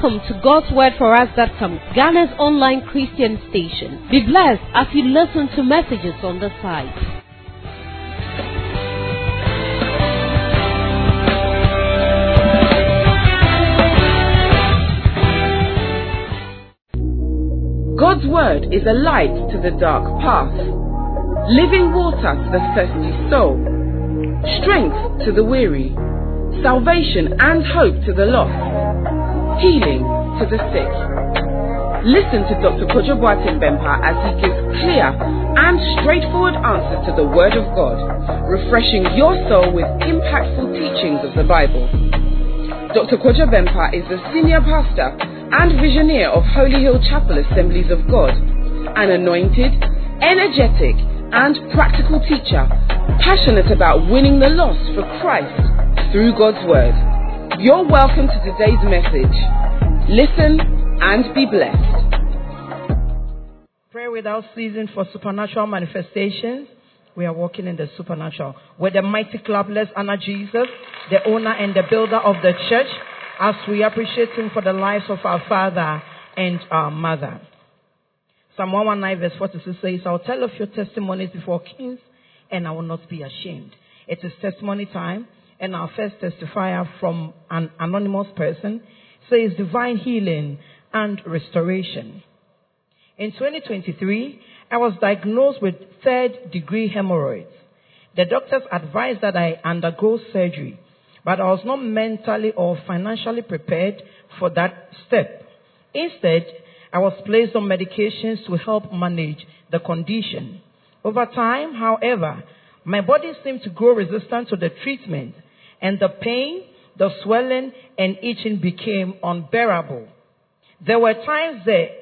Welcome to God'sWordForUs.com, Ghana's online Christian station. Be blessed as you listen to messages on the site. God's Word is a light to the dark path, living water to the thirsty soul, strength to the weary, salvation and hope to the lost, healing to the sick. Listen to Dr. Kojo Boateng Bempah as he gives clear and straightforward answers to the Word of God, refreshing your soul with impactful teachings of the Bible. Dr. Kojo Bempah is the senior pastor and visionary of Holy Hill Chapel Assemblies of God, an anointed, energetic, and practical teacher, passionate about winning the lost for Christ through God's Word. You're welcome to today's message. Listen and be blessed. Pray without ceasing for supernatural manifestations. We are walking in the supernatural. With a mighty clap, let's honor Jesus, the owner and the builder of the church, as we appreciate him for the lives of our father and our mother. Psalm 119 verse 46 says, I'll tell of your testimonies before kings, and I will not be ashamed. It is testimony time, and our first testifier from an anonymous person says divine healing and restoration. In 2023, I was diagnosed with third-degree hemorrhoids. The doctors advised that I undergo surgery, but I was not mentally or financially prepared for that step. Instead, I was placed on medications to help manage the condition. Over time, however, my body seemed to grow resistant to the treatment, and the pain, the swelling, and itching became unbearable. There were times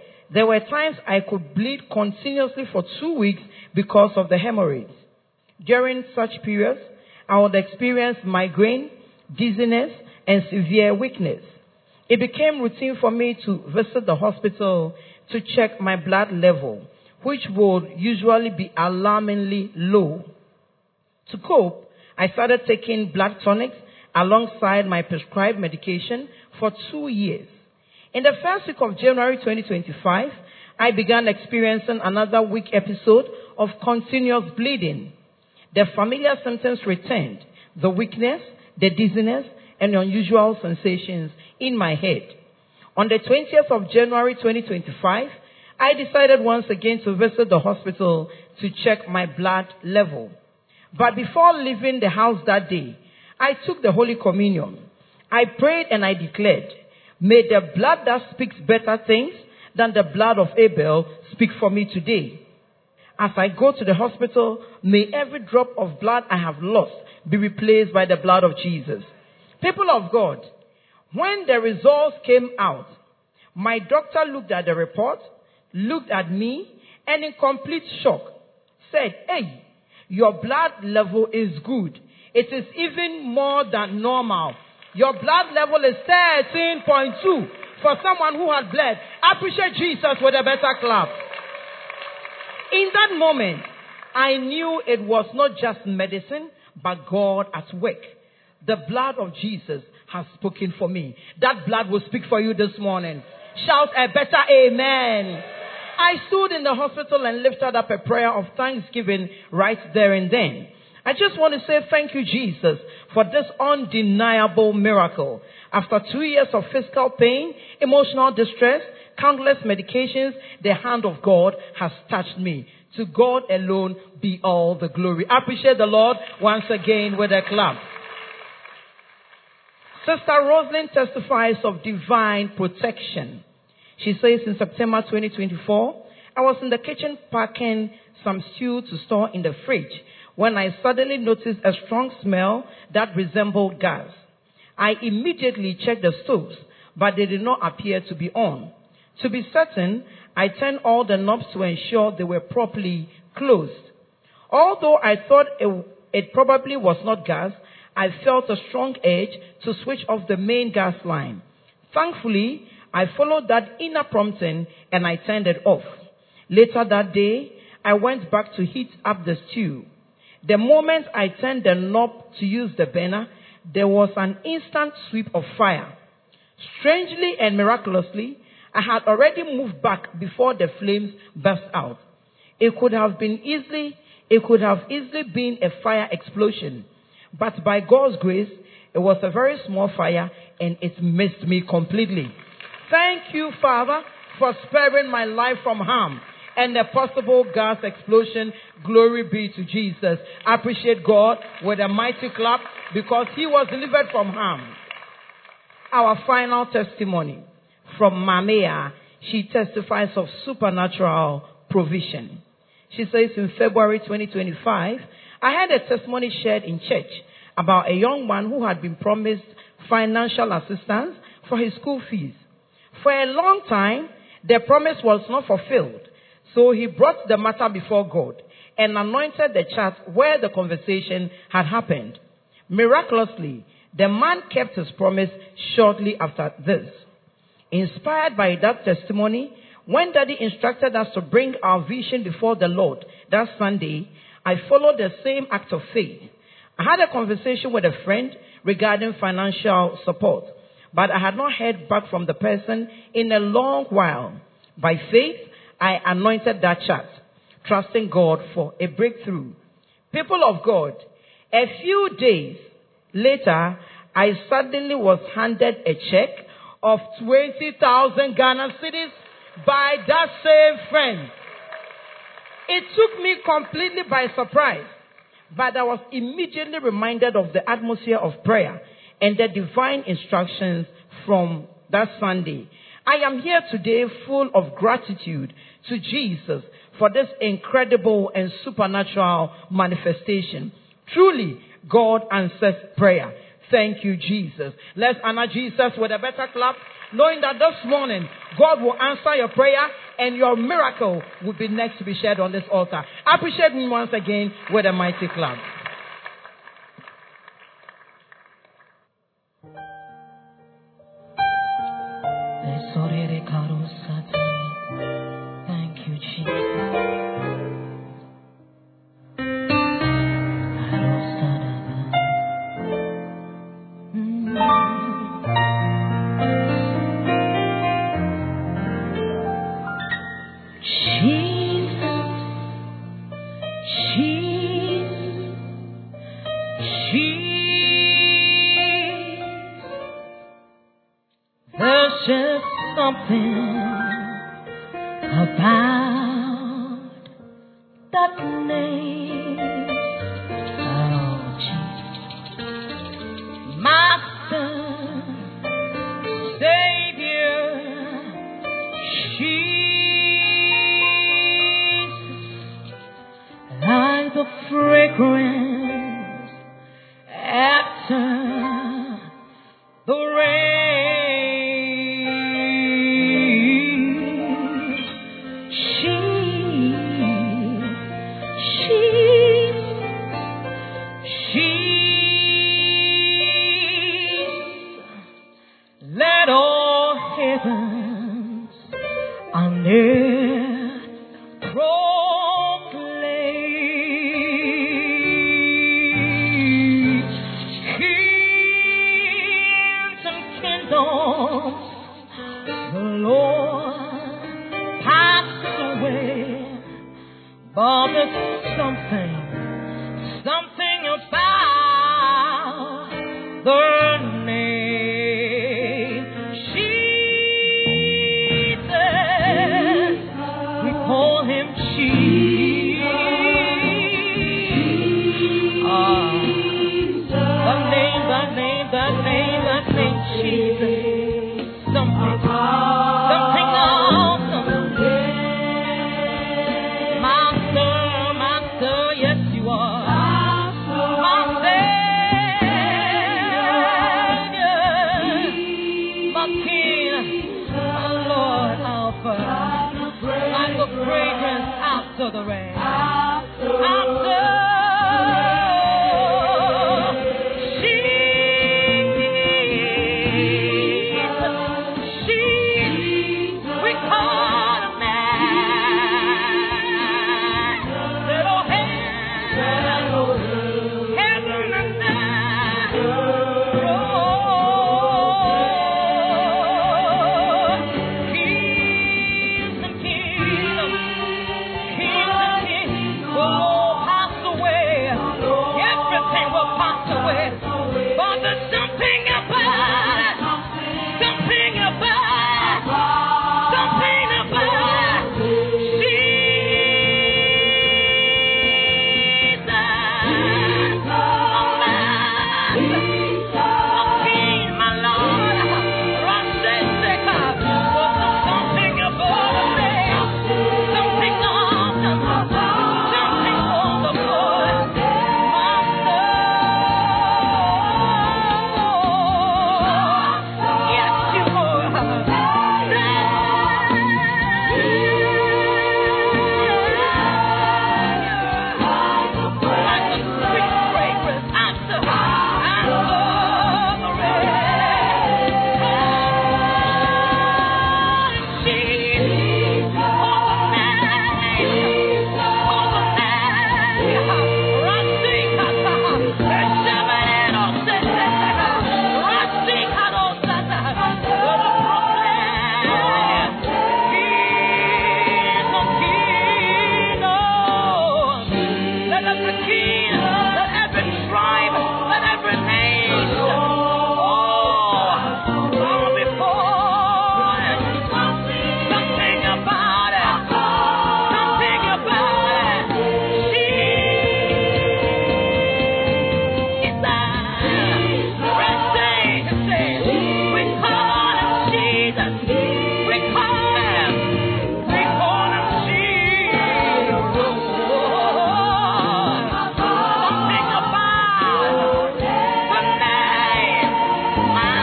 I could bleed continuously for 2 weeks because of the hemorrhoids. During such periods, I would experience migraine, dizziness, and severe weakness. It became routine for me to visit the hospital to check my blood level, which would usually be alarmingly low. To cope, I started taking blood tonics alongside my prescribed medication for 2 years. In the first week of January 2025, I began experiencing another weak episode of continuous bleeding. The familiar symptoms returned: the weakness, the dizziness, and unusual sensations in my head. On the 20th of January 2025, I decided once again to visit the hospital to check my blood level. But before leaving the house that day, I took the Holy Communion. I prayed and I declared, may the blood that speaks better things than the blood of Abel speak for me today. As I go to the hospital, may every drop of blood I have lost be replaced by the blood of Jesus. People of God, when the results came out, my doctor looked at the report, looked at me, and in complete shock, said, hey, your blood level is good. It is even more than normal. Your blood level is 13.2 for someone who had bled. Appreciate Jesus with a better clap. In that moment, I knew it was not just medicine, but God at work. The blood of Jesus has spoken for me. That blood will speak for you this morning. Shout a better amen. I stood in the hospital and lifted up a prayer of thanksgiving right there and then. I just want to say thank you, Jesus, for this undeniable miracle. After 2 years of physical pain, emotional distress, countless medications, the hand of God has touched me. To God alone be all the glory. I appreciate the Lord once again with a clap. Sister Rosalind testifies of divine protection. She says in September 2024, I was in the kitchen packing some stew to store in the fridge when I suddenly noticed a strong smell that resembled gas. I immediately checked the stoves, but they did not appear to be on. To be certain, I turned all the knobs to ensure they were properly closed. Although I thought it probably was not gas, I felt a strong urge to switch off the main gas line. Thankfully, I followed that inner prompting and I turned it off. Later that day, I went back to heat up the stew. The moment I turned the knob to use the burner, there was an instant sweep of fire. Strangely and miraculously, I had already moved back before the flames burst out. It could have easily been a fire explosion, but by God's grace, it was a very small fire and it missed me completely. Thank you, Father, for sparing my life from harm and a possible gas explosion. Glory be to Jesus. I appreciate God with a mighty clap because he was delivered from harm. Our final testimony from Mamea. She testifies of supernatural provision. She says in February 2025, I had a testimony shared in church about a young man who had been promised financial assistance for his school fees. For a long time, the promise was not fulfilled. So he brought the matter before God and anointed the chat where the conversation had happened. Miraculously, the man kept his promise shortly after this. Inspired by that testimony, when Daddy instructed us to bring our vision before the Lord that Sunday, I followed the same act of faith. I had a conversation with a friend regarding financial support, but I had not heard back from the person in a long while. By faith, I anointed that chat, trusting God for a breakthrough. People of God, a few days later, I suddenly was handed a check of 20,000 Ghana cedis by that same friend. It took me completely by surprise, but I was immediately reminded of the atmosphere of prayer and the divine instructions from that Sunday. I am here today full of gratitude to Jesus for this incredible and supernatural manifestation. Truly, God answers prayer. Thank you, Jesus. Let's honor Jesus with a better clap, knowing that this morning God will answer your prayer and your miracle will be next to be shared on this altar. Appreciate him once again with a mighty clap. Thank you, Jesus. Something about that name. Oh, Jesus. Master, Savior, Jesus, like the fragrance after the rain. every king, let every tribe, let every nation, bow before it. Something about it. Something about it. We call him Jesus. We call him. We call him Jesus. Something about the name. My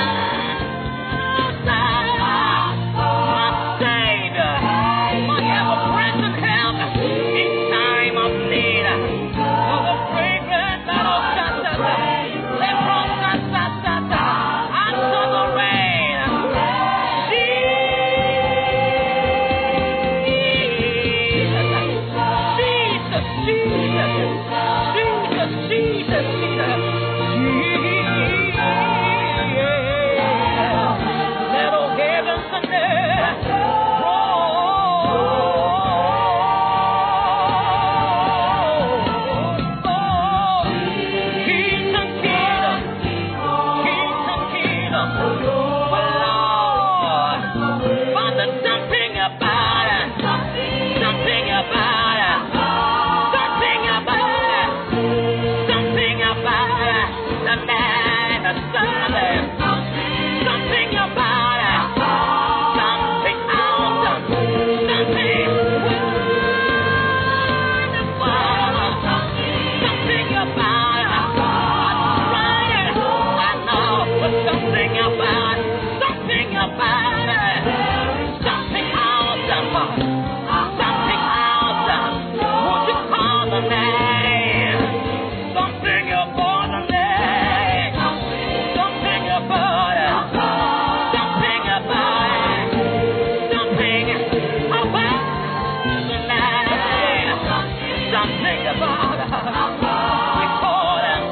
Savior, my ever-present help in time of need. Oh, the fragrance of under the rain. Jesus. Let all heavens and earth roll. Kings and kingdoms. But there's something about it. Something about it. The man of silence. Something about it. Something awesome. Something wonderful. Something about it. I tried it. I know, but something about it. Something about it. Something awesome. Something awesome. Won't you call the name? Something about the name. Something about it. Something about it. Something about the name. Something about it. We call him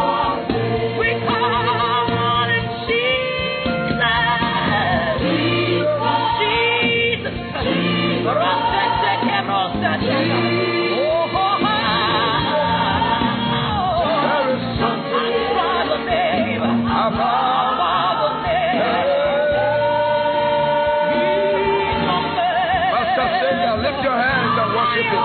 Jesus. Master Savior, lift your hands and worship him.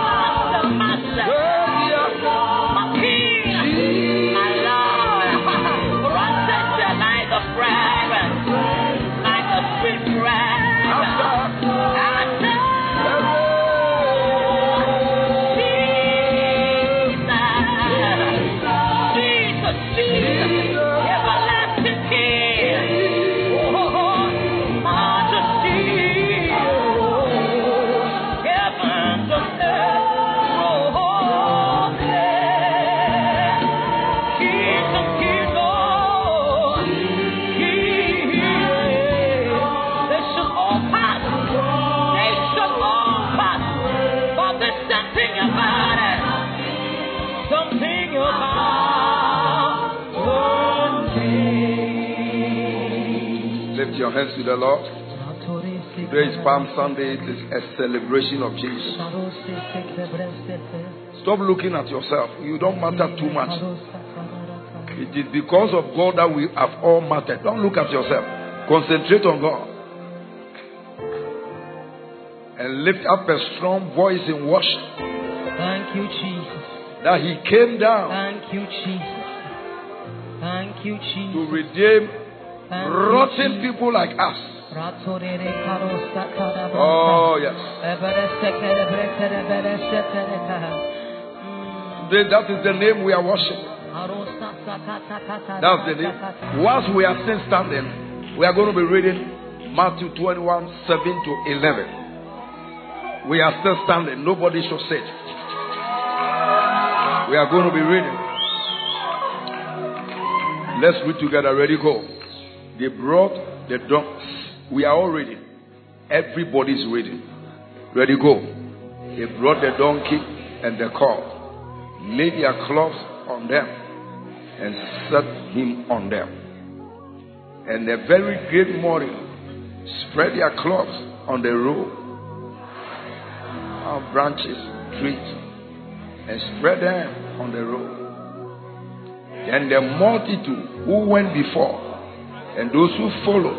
Lift your hands to the Lord. Today is Palm Sunday. It is a celebration of Jesus. Stop looking at yourself. You don't matter too much. It is because of God that we have all mattered. Don't look at yourself. Concentrate on God. And lift up a strong voice in worship. Thank you, Jesus. That he came down. Thank you, Jesus. Thank you, Jesus. To redeem rotten people like us. Oh, yes. That is the name we are worshiping. That's the name. Whilst we are still standing, we are going to be reading Matthew 21, 7 to 11. We are still standing. Nobody should sit. We are going to be reading. Let's read together. Ready, go. They brought the donkeys. We are all reading. Everybody's reading. Ready, go. They brought the donkey and the colt, laid their cloths on them, and set him on them. And a very great morning spread their cloths on the road, on branches, trees, and spread them on the road. Then the multitude who went before and those who followed,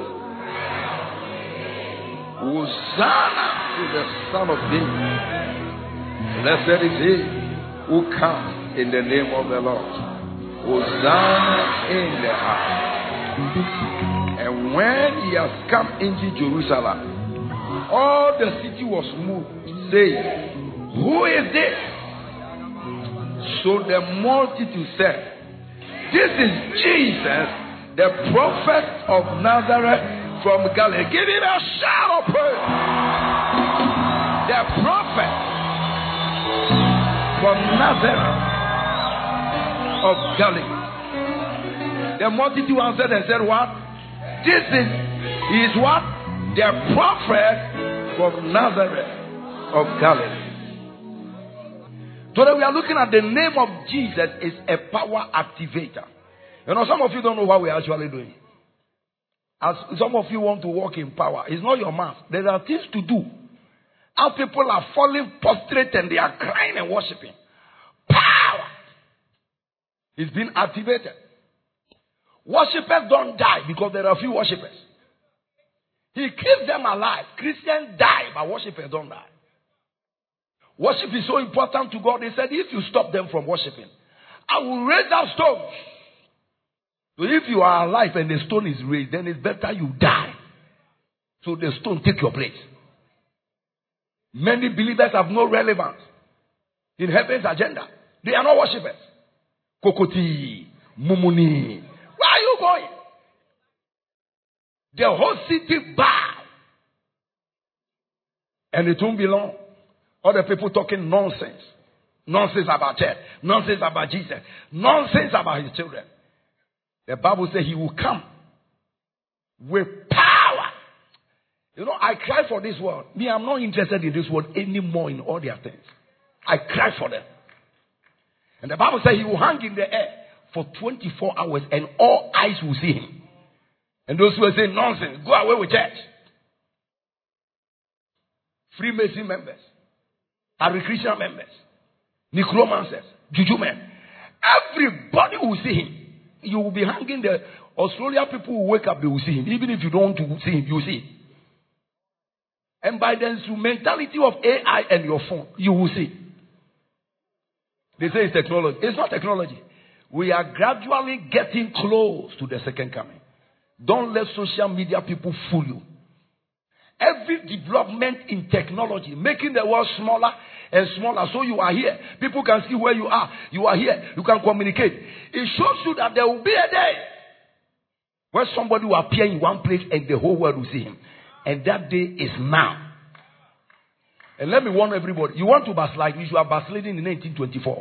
Hosanna to the Son of David. Blessed is he who comes in the name of the Lord. Hosanna in the highest. And when he has come into Jerusalem, all the city was moved, saying, who is this? So the multitude said, this is Jesus, the prophet of Nazareth from Galilee. Give him a shout of praise. The prophet from Nazareth of Galilee. The multitude answered and said, what? He is what? The prophet from Nazareth of Galilee. Today we are looking at the name of Jesus is a power activator. You know, some of you don't know what we are actually doing. As some of you want to walk in power, it's not your mouth. There are things to do. Our people are falling prostrate and they are crying and worshiping. Power is being activated. Worshippers don't die because there are few worshippers. He keeps them alive. Christians die, but worshippers don't die. Worship is so important to God. He said, if you stop them from worshiping, I will raise up stones. So if you are alive and the stone is raised, then it's better you die. So the stone take your place. Many believers have no relevance in heaven's agenda. They are not worshippers. Kokoti, Mumuni. Where are you going? The whole city bow. And it won't be long. Other people talking nonsense. Nonsense about church. Nonsense about Jesus. Nonsense about his children. The Bible says he will come with power. You know, I cry for this world. Me, I'm not interested in this world anymore in all their things. I cry for them. And the Bible says he will hang in the air for 24 hours and all eyes will see him. And those who are saying nonsense, go away with church. Freemason members. Hare Krishna members, necromancers, juju men. Everybody will see him. You will be hanging there. Australia people will wake up, they will see him. Even if you don't want to see him, you will see him. And by the instrumentality of AI and your phone, you will see. They say it's technology. It's not technology. We are gradually getting close to the second coming. Don't let social media people fool you. Every development in technology, making the world smaller and smaller, so you are here. People can see where you are. You are here. You can communicate. It shows you that there will be a day where somebody will appear in one place and the whole world will see him. And that day is now. And let me warn everybody. You want to backslide, you are backsliding in 1924.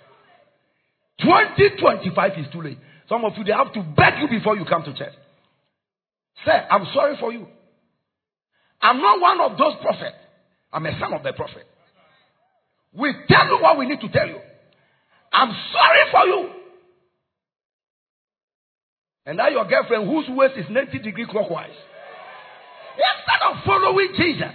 2025 is too late. Some of you, they have to beg you before you come to church. Sir, I'm sorry for you. I'm not one of those prophets. I'm a son of the prophet. We tell you what we need to tell you. I'm sorry for you. And now your girlfriend whose waist is 90 degrees clockwise. Instead of following Jesus,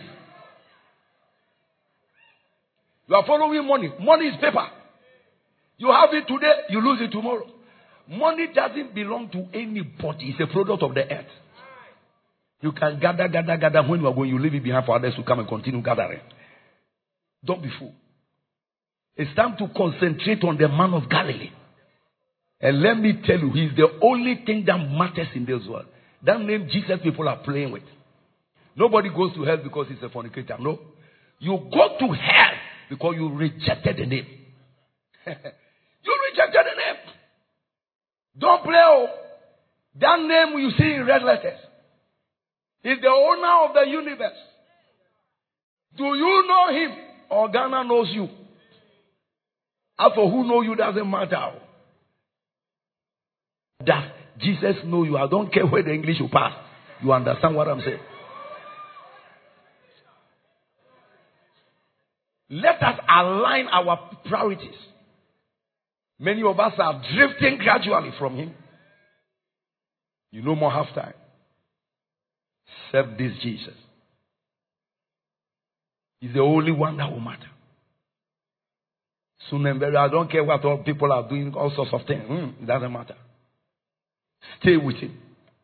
you are following money. Money is paper. You have it today, you lose it tomorrow. Money doesn't belong to anybody. It's a product of the earth. You can gather. When you are going, you leave it behind for others to come and continue gathering. Don't be fooled. It's time to concentrate on the man of Galilee. And let me tell you, he's the only thing that matters in this world. That name Jesus people are playing with. Nobody goes to hell because he's a fornicator. No. You go to hell because you rejected the name. You rejected the name. Don't play. Oh. That name you see in red letters is the owner of the universe. Do you know him or Ghana knows you? As for who know you doesn't matter. That Jesus know you. I don't care where the English will pass. You understand what I'm saying? Let us align our priorities. Many of us are drifting gradually from him. You no more have time. Serve this Jesus. He's the only one that will matter. Soon and very, I don't care what all people are doing, all sorts of things. It doesn't matter. Stay with him.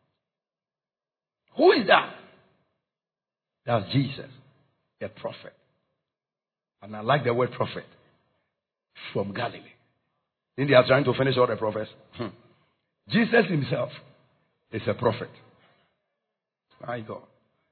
Who is that? That's Jesus, a prophet. And I like the word prophet. From Galilee. Then they are trying to finish all the prophets. Jesus himself is a prophet. My God.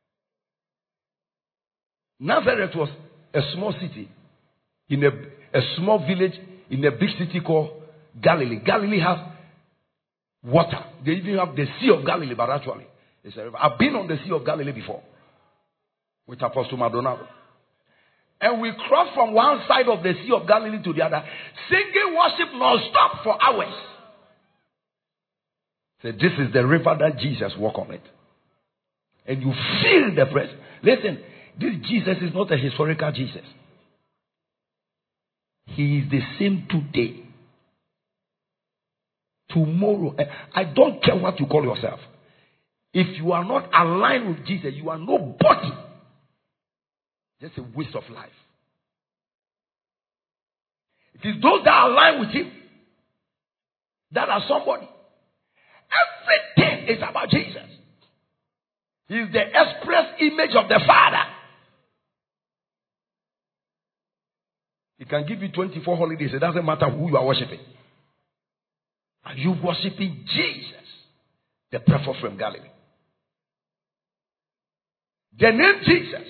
Nazareth was a small city in a small village in a big city called Galilee. Galilee has water. They even have the Sea of Galilee, but actually it's a river. I've been on the Sea of Galilee before with Apostle Maldonado. And we crossed from one side of the Sea of Galilee to the other, singing worship non-stop for hours. So this is the river that Jesus walked on it. And you feel the presence. Listen, this Jesus is not a historical Jesus. He is the same today. Tomorrow. I don't care what you call yourself. If you are not aligned with Jesus, you are nobody. Just a waste of life. It is those that align with him that are somebody. Everything is about Jesus. He is the express image of the Father. He can give you 24 holidays. It doesn't matter who you are worshiping. Are you worshiping Jesus, the prophet from Galilee? The name Jesus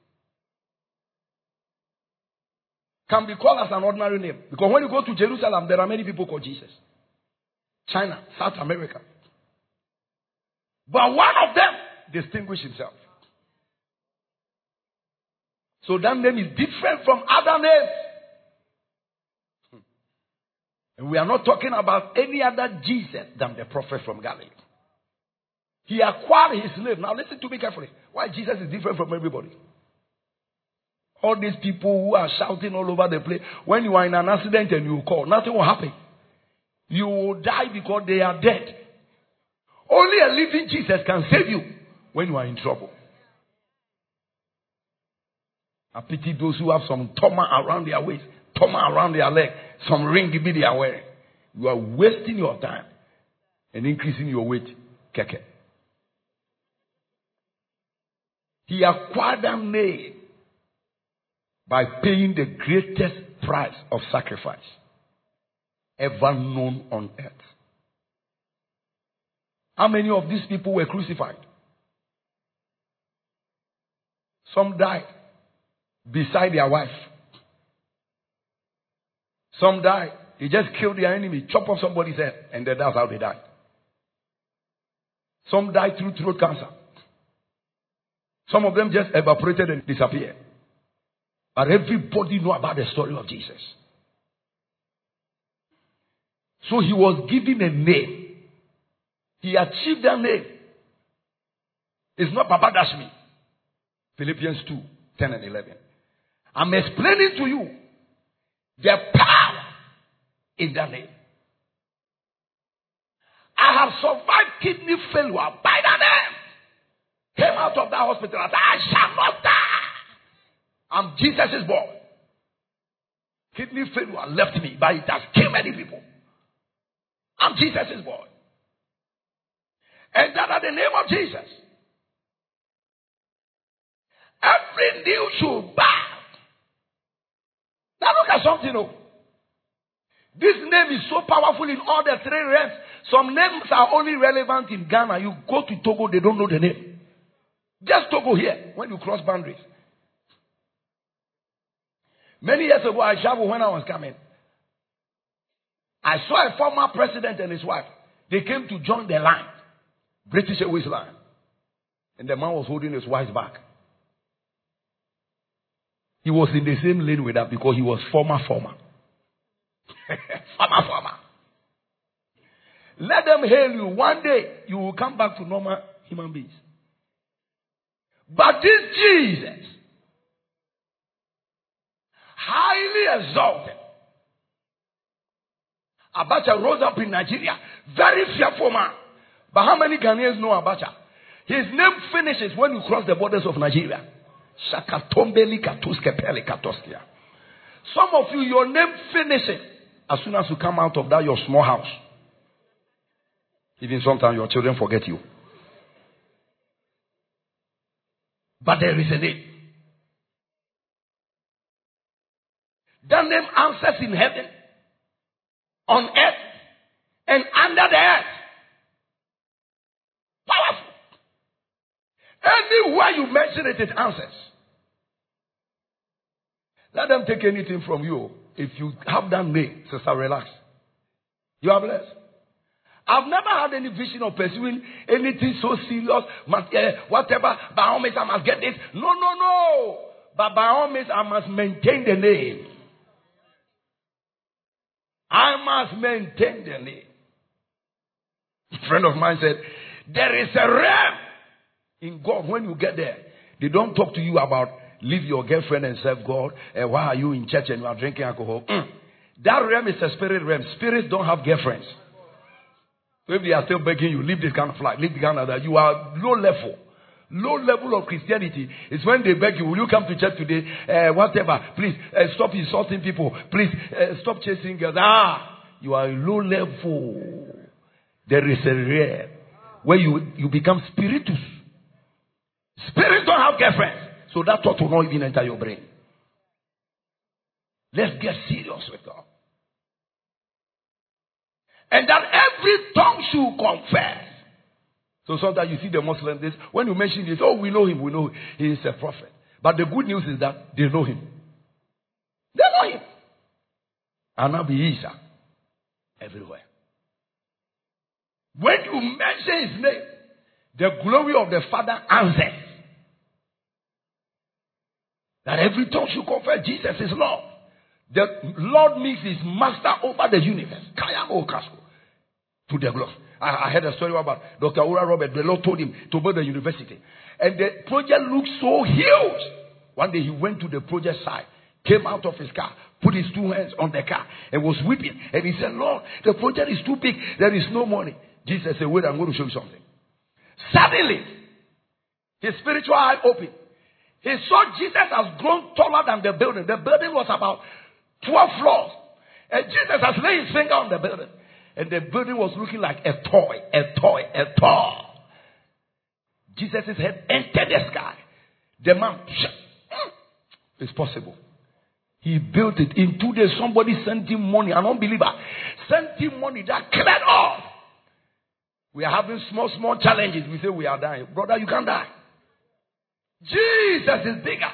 can be called as an ordinary name. Because when you go to Jerusalem, there are many people called Jesus. China, South America. But one of them distinguished himself. So that name is different from other names. And we are not talking about any other Jesus than the prophet from Galilee. He acquired his name. Now listen to me carefully. Why Jesus is different from everybody. All these people who are shouting all over the place. When you are in an accident and you call, nothing will happen. You will die because they are dead. Only a living Jesus can save you when you are in trouble. I pity those who have some toma around their waist, toma around their leg, some ring they are wearing. You are wasting your time and increasing your weight. Keke. He acquired that name by paying the greatest price of sacrifice ever known on earth. How many of these people were crucified? Some died beside their wife. Some died. They just killed their enemy, chop off somebody's head, and then that's how they died. Some died through throat cancer. Some of them just evaporated and disappeared. But everybody know about the story of Jesus. So he was given a name. He achieved that name. It's not Papa Dashmi. Philippians 2, 10 and 11. I'm explaining to you the power in that name. I have survived kidney failure by that name. Came out of that hospital and said, I shall not die. I'm Jesus' boy. Kidney failure left me, but it has killed many people. I'm Jesus' boy. And that at the name of Jesus, every knee should bow. Now look at something. Oh. This name is so powerful in all the three realms. Some names are only relevant in Ghana. You go to Togo, they don't know the name. Just Togo here, when you cross boundaries. Many years ago, I traveled when I was coming. I saw a former president and his wife. They came to join the line. British Airways line. And the man was holding his wife's back. He was in the same lane with her because he was former. former. Let them hail you. One day, you will come back to normal human beings. But this Jesus, highly exalted. Abacha rose up in Nigeria. Very fearful man. But how many Ghanaians know Abacha? His name finishes when you cross the borders of Nigeria. Shakatombeli katuske pele katoskia. Some of you, your name finishes as soon as you come out of that your small house. Even sometimes your children forget you. But there is a name. That name answers in heaven, on earth, and under the earth. Powerful. Anywhere you mention it, it answers. Let them take anything from you. If you have that name, sister, relax. You are blessed. I've never had any vision of pursuing anything so serious. Whatever, by all means I must get this. No. But by all means I must maintain the name. I must maintain the name. A friend of mine said, there is a realm in God. When you get there, they don't talk to you about leave your girlfriend and serve God. Why are you in church and you are drinking alcohol? That realm is a spirit realm. Spirits don't have girlfriends. So if they are still begging you, leave this kind of life, leave the kind of that, you are low level. Low level of Christianity is when they beg you, will you come to church today? Whatever. Please stop insulting people. Please stop chasing girls. You are low level. There is a realm where you become spiritus. Spirits don't have girlfriends. So that thought will not even enter your brain. Let's get serious with God. And that every tongue should confess. So sometimes you see the Muslims, when you mention this, we know him, he is a prophet. But the good news is that they know him. They know him. Anabi Isa. Everywhere. When you mention his name, the glory of the Father answers. That every tongue should confess Jesus is Lord. The Lord means his master over the universe. Kayamo Casco. To the glory. I heard a story about Dr. Ura Robert. The Lord told him to build a university. And the project looked so huge. One day he went to the project site, came out of his car, put his two hands on the car, and was weeping. And he said, Lord, the project is too big. There is no money. Jesus said, wait, I'm going to show you something. Suddenly, his spiritual eye opened. He saw Jesus has grown taller than the building. The building was about 12 floors. And Jesus has laid his finger on the building. And the building was looking like a toy. Jesus' head entered the sky. The man, it's possible. He built it. In 2 days, somebody sent him money. An unbeliever sent him money that cleared off. We are having small challenges. We say we are dying. Brother, you can't die. Jesus is bigger.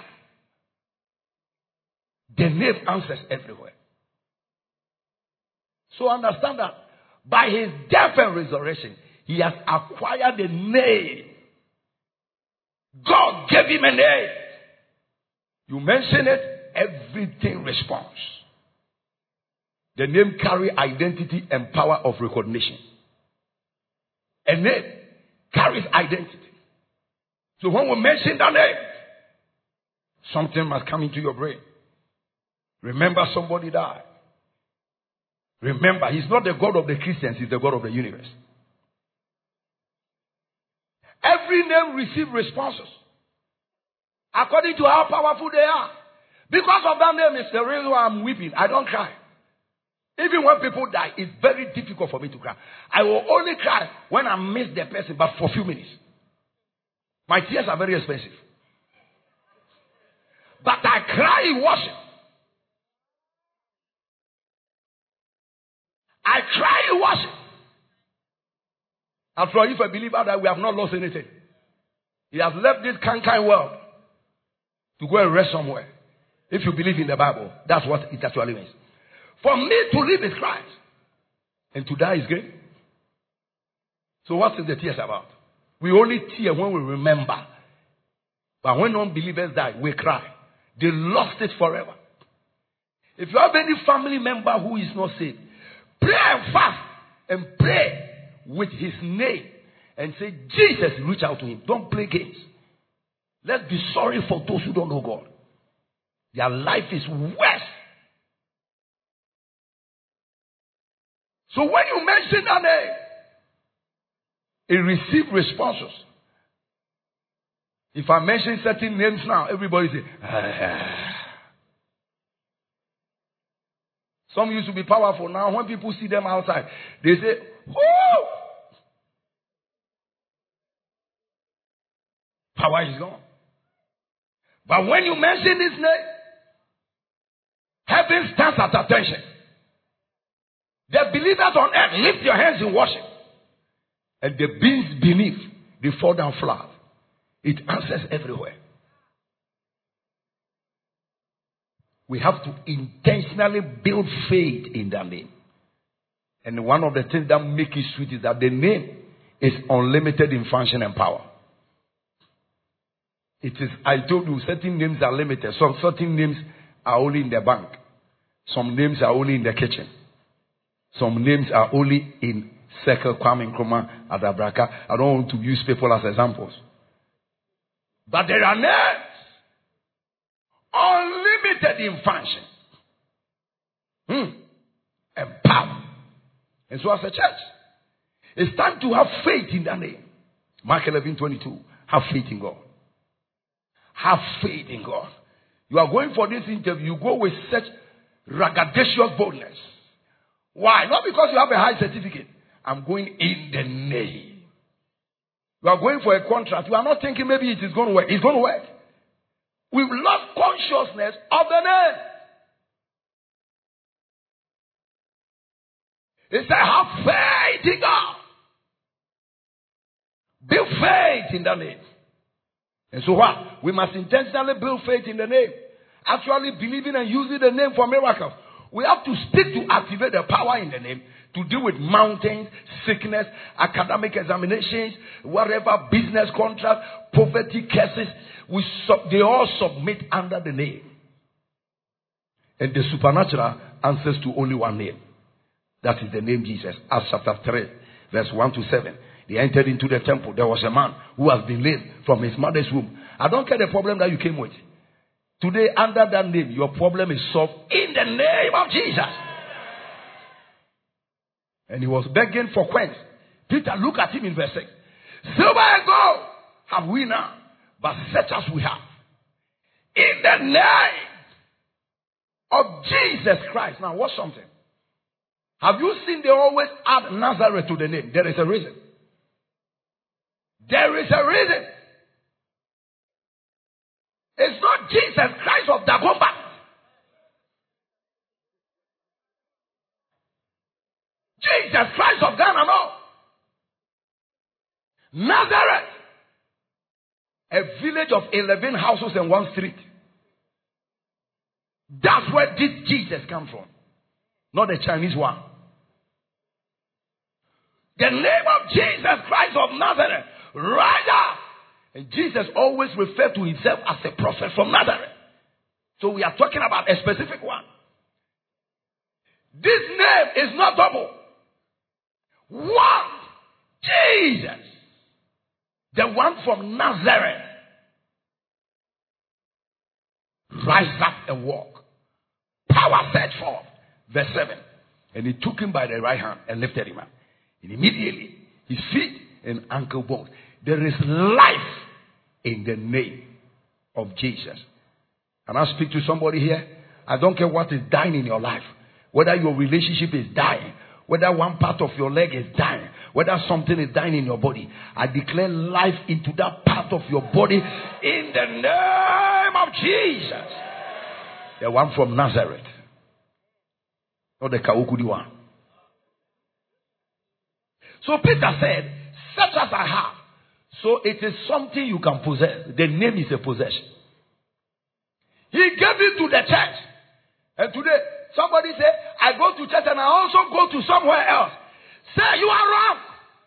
The name answers everywhere. So understand that by his death and resurrection, he has acquired a name. God gave him a name. You mention it, everything responds. The name carries identity and power of recognition. A name carries identity. So when we mention that name, something must come into your brain. Remember, somebody died. Remember, he's not the God of the Christians, he's the God of the universe. Every name receives responses according to how powerful they are. Because of that name, it's the reason why I'm weeping. I don't cry. Even when people die, it's very difficult for me to cry. I will only cry when I miss the person, but for a few minutes. My tears are very expensive. But I cry in worship. I cry in worship. After all, if I believe that we have not lost anything, he has left this kind world to go and rest somewhere. If you believe in the Bible, that's what it actually means. For me to live is Christ, and to die is gain. So what is the tears about? We only tear when we remember. But when unbelievers die, we cry. They lost it forever. If you have any family member who is not saved, pray and fast and pray with his name and say, Jesus, reach out to him. Don't play games. Let's be sorry for those who don't know God. Their life is worse. So when you mention that name, it receives responses. If I mention certain names now, everybody say, Some used to be powerful. Now, when people see them outside, they say, whoo! Power is gone. But when you mention his name, heaven stands at attention. The believers on earth lift your hands in worship. And the beings beneath, they fall down flat. It answers everywhere. We have to intentionally build faith in that name. And one of the things that make it sweet is that the name is unlimited in function and power. It is, I told you, certain names are limited. Some certain names are only in the bank. Some names are only in the kitchen. Some names are only in Circle, Kwame Nkrumah, Adabraka. I don't want to use people as examples. But there are names unlimited in function and power. And so as a church, it's time to have faith in that name. Mark 11:22. Have faith in God. Have faith in God. You are going for this interview, you go with such ragadicious boldness. Why? Not because you have a high certificate. I'm going in the name. You are going for a contract. You are not thinking maybe it is going to work. It's going to work. We've lost consciousness of the name. It said, have faith in God. Build faith in the name. And so what? We must intentionally build faith in the name. Actually believing and using the name for miracles. We have to speak to activate the power in the name to deal with mountains, sickness, academic examinations, whatever, business contract, poverty cases. They all submit under the name. And the supernatural answers to only one name. That is the name Jesus. Acts chapter 3, verse 1 to 7. They entered into the temple. There was a man who has been lame from his mother's womb. I don't care the problem that you came with. Today, under that name, your problem is solved in the name of Jesus. And he was begging for coins. Peter looked at him in verse 6. Silver and gold have we now, but such as we have. In the name of Jesus Christ. Now, watch something. Have you seen they always add Nazareth to the name? There is a reason. There is a reason. It's not Jesus Christ of Dagomba. Jesus Christ of Ghana, no. Nazareth. A village of 11 houses and one street. That's where did Jesus come from. Not the Chinese one. The name of Jesus Christ of Nazareth. Right. And Jesus always referred to himself as a prophet from Nazareth. So we are talking about a specific one. This name is not double. One. Jesus. The one from Nazareth. Rise up and walk. Power set forth. Verse 7. And he took him by the right hand and lifted him up. And immediately his feet and ankle bones. There is life in the name of Jesus. And I speak to somebody here. I don't care what is dying in your life. Whether your relationship is dying. Whether one part of your leg is dying. Whether something is dying in your body. I declare life into that part of your body in the name of Jesus. The one from Nazareth. Not the Kawukudi one. So Peter said, such as I have. So it is something you can possess. The name is a possession. He gave it to the church. And today, somebody say, I go to church and I also go to somewhere else. Say, you are wrong.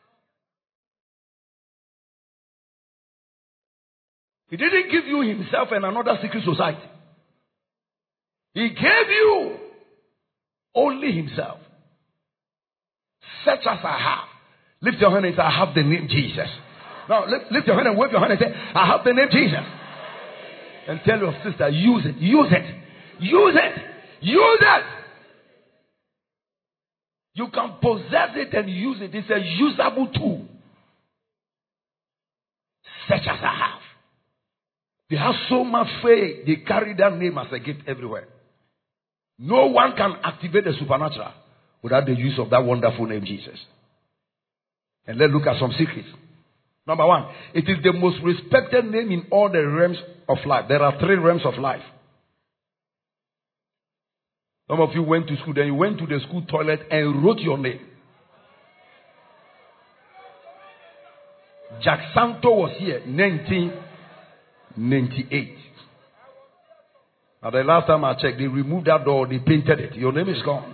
He didn't give you himself and another secret society. He gave you only himself. Such as I have. Lift your hand and say, I have the name Jesus. Now, lift your hand and wave your hand and say, I have the name Jesus. And tell your sister, use it, use it, use it, use it. You can possess it and use it. It's a usable tool. Such as I have. They have so much faith. They carry that name as a gift everywhere. No one can activate the supernatural without the use of that wonderful name, Jesus. And let's look at some secrets. Number one, it is the most respected name in all the realms of life. There are 3 realms of life. Some of you went to school, then you went to the school toilet and wrote your name. Jack Santo was here in 1998. Now the last time I checked, they removed that door, they painted it. Your name is gone.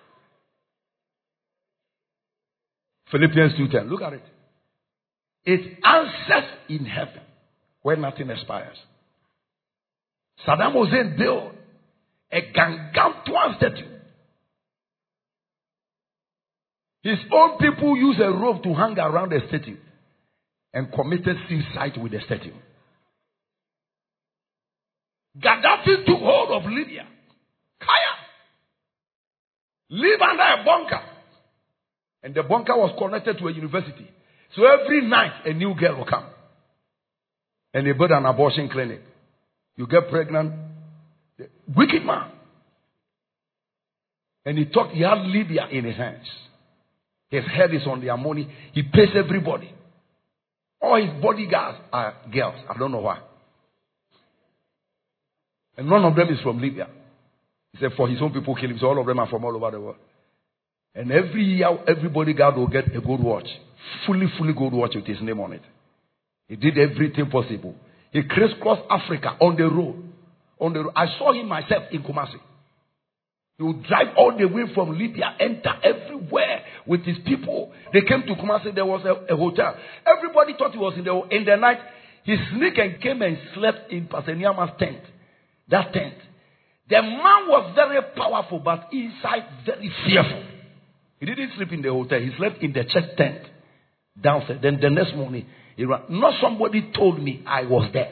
Philippians 2:10. Look at it. It answers in heaven where nothing expires. Saddam Hussein built a gargantuan statue. His own people used a rope to hang around the statue and committed suicide with the statue. Gaddafi took hold of Libya. Kaya. Live under a bunker. And the bunker was connected to a university. So every night a new girl will come. And they build an abortion clinic. You get pregnant. Wicked man. And he thought he had Libya in his hands. His head is on their money. He pays everybody. All his bodyguards are girls. I don't know why. And none of them is from Libya. He said for his own people kill him. So all of them are from all over the world. And every year, every bodyguard will get a gold watch. Fully gold watch with his name on it. He did everything possible. He crisscrossed Africa on the road. I saw him myself in Kumasi. He would drive all the way from Libya, enter everywhere with his people. They came to Kumasi, there was a hotel. Everybody thought he was in the night. He sneaked and came and slept in Pastor Nyama's tent. That tent. The man was very powerful, but inside very fearful. He didn't sleep in the hotel. He slept in the church tent downstairs. Then the next morning, he ran. Not somebody told me I was there.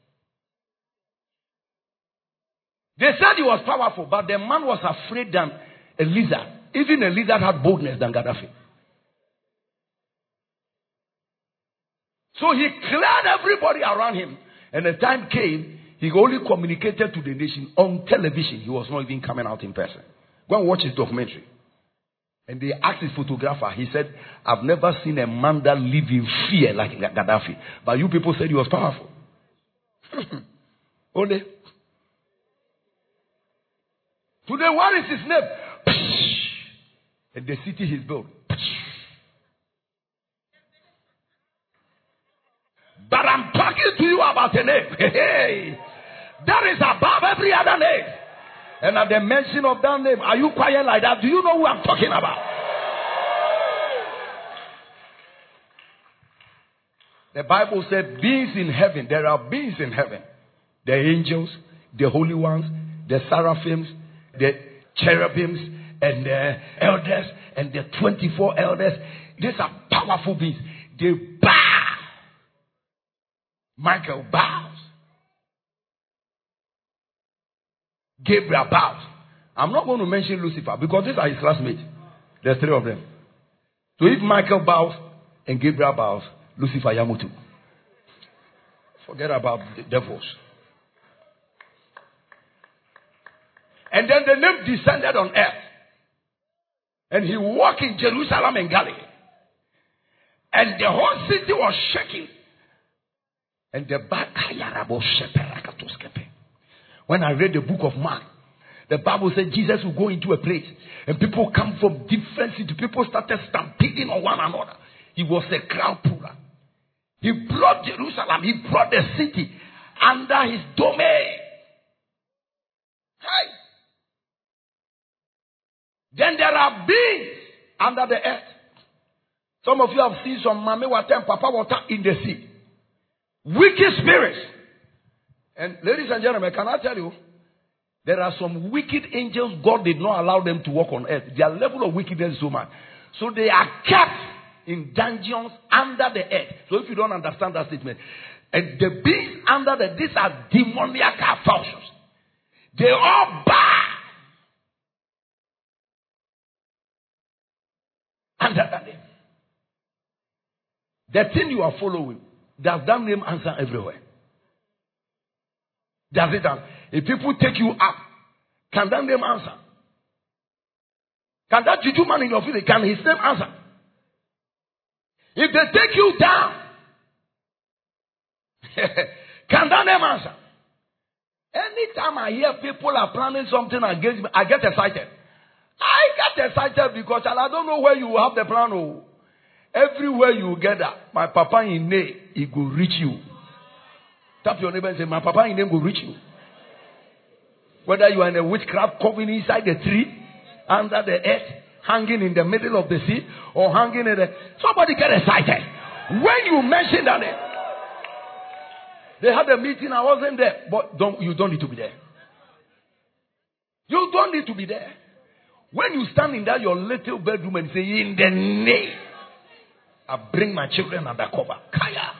They said he was powerful, but the man was afraid than a lizard. Even a lizard had boldness than Gaddafi. So he cleared everybody around him. And the time came, he only communicated to the nation on television. He was not even coming out in person. Go and watch his documentary. And they asked his photographer. He said, I've never seen a man that live in fear like Gaddafi. But you people said he was powerful. Only. Today, what is his name? And the city he's built. But I'm talking to you about a name. Hey, that is above every other name. And at the mention of that name, are you quiet like that? Do you know who I'm talking about? The Bible said beings in heaven. There are beings in heaven. The angels, the holy ones, the seraphims, the cherubims, and the elders, and the 24 elders. These are powerful beings. They bow. Michael bows. Gabriel bows. I'm not going to mention Lucifer because these are his classmates. There's 3 of them. So if Michael bows and Gabriel bows, Lucifer Yamutu. Forget about the devils. And then the name descended on earth. And he walked in Jerusalem and Galilee. And the whole city was shaking. And the when I read the book of Mark, the Bible said Jesus will go into a place and people come from different cities. People started stampeding on one another. He was a crowd puller. He brought Jerusalem, he brought the city under his domain. Hey. Then there are beings under the earth. Some of you have seen some mame water and papa water in the sea. Wicked spirits. And ladies and gentlemen, can I tell you, there are some wicked angels God did not allow them to walk on earth. Their level of wickedness is so much. So they are kept in dungeons under the earth. So if you don't understand that statement, and the beings under the, these are demoniacal forces. They all bow under that name. The thing you are following, does that name answer everywhere? Does it answer? If people take you up Can that name answer? Can that juju man in your village, can his name answer? If they take you down, can that name answer? Anytime I hear people are planning something against me, I get excited. I get excited because I don't know where you have the plan. Oh. Everywhere you gather, my papa in name, he will reach you. Tap your neighbor and say, my papa in name will reach you. Whether you are in a witchcraft coven inside the tree, under the earth, hanging in the middle of the sea, or hanging in the... Somebody get excited. When you mention that name, they had a meeting, I wasn't there. But you don't need to be there. You don't need to be there. When you stand in that your little bedroom and say, in the name, I bring my children under cover. Kaya.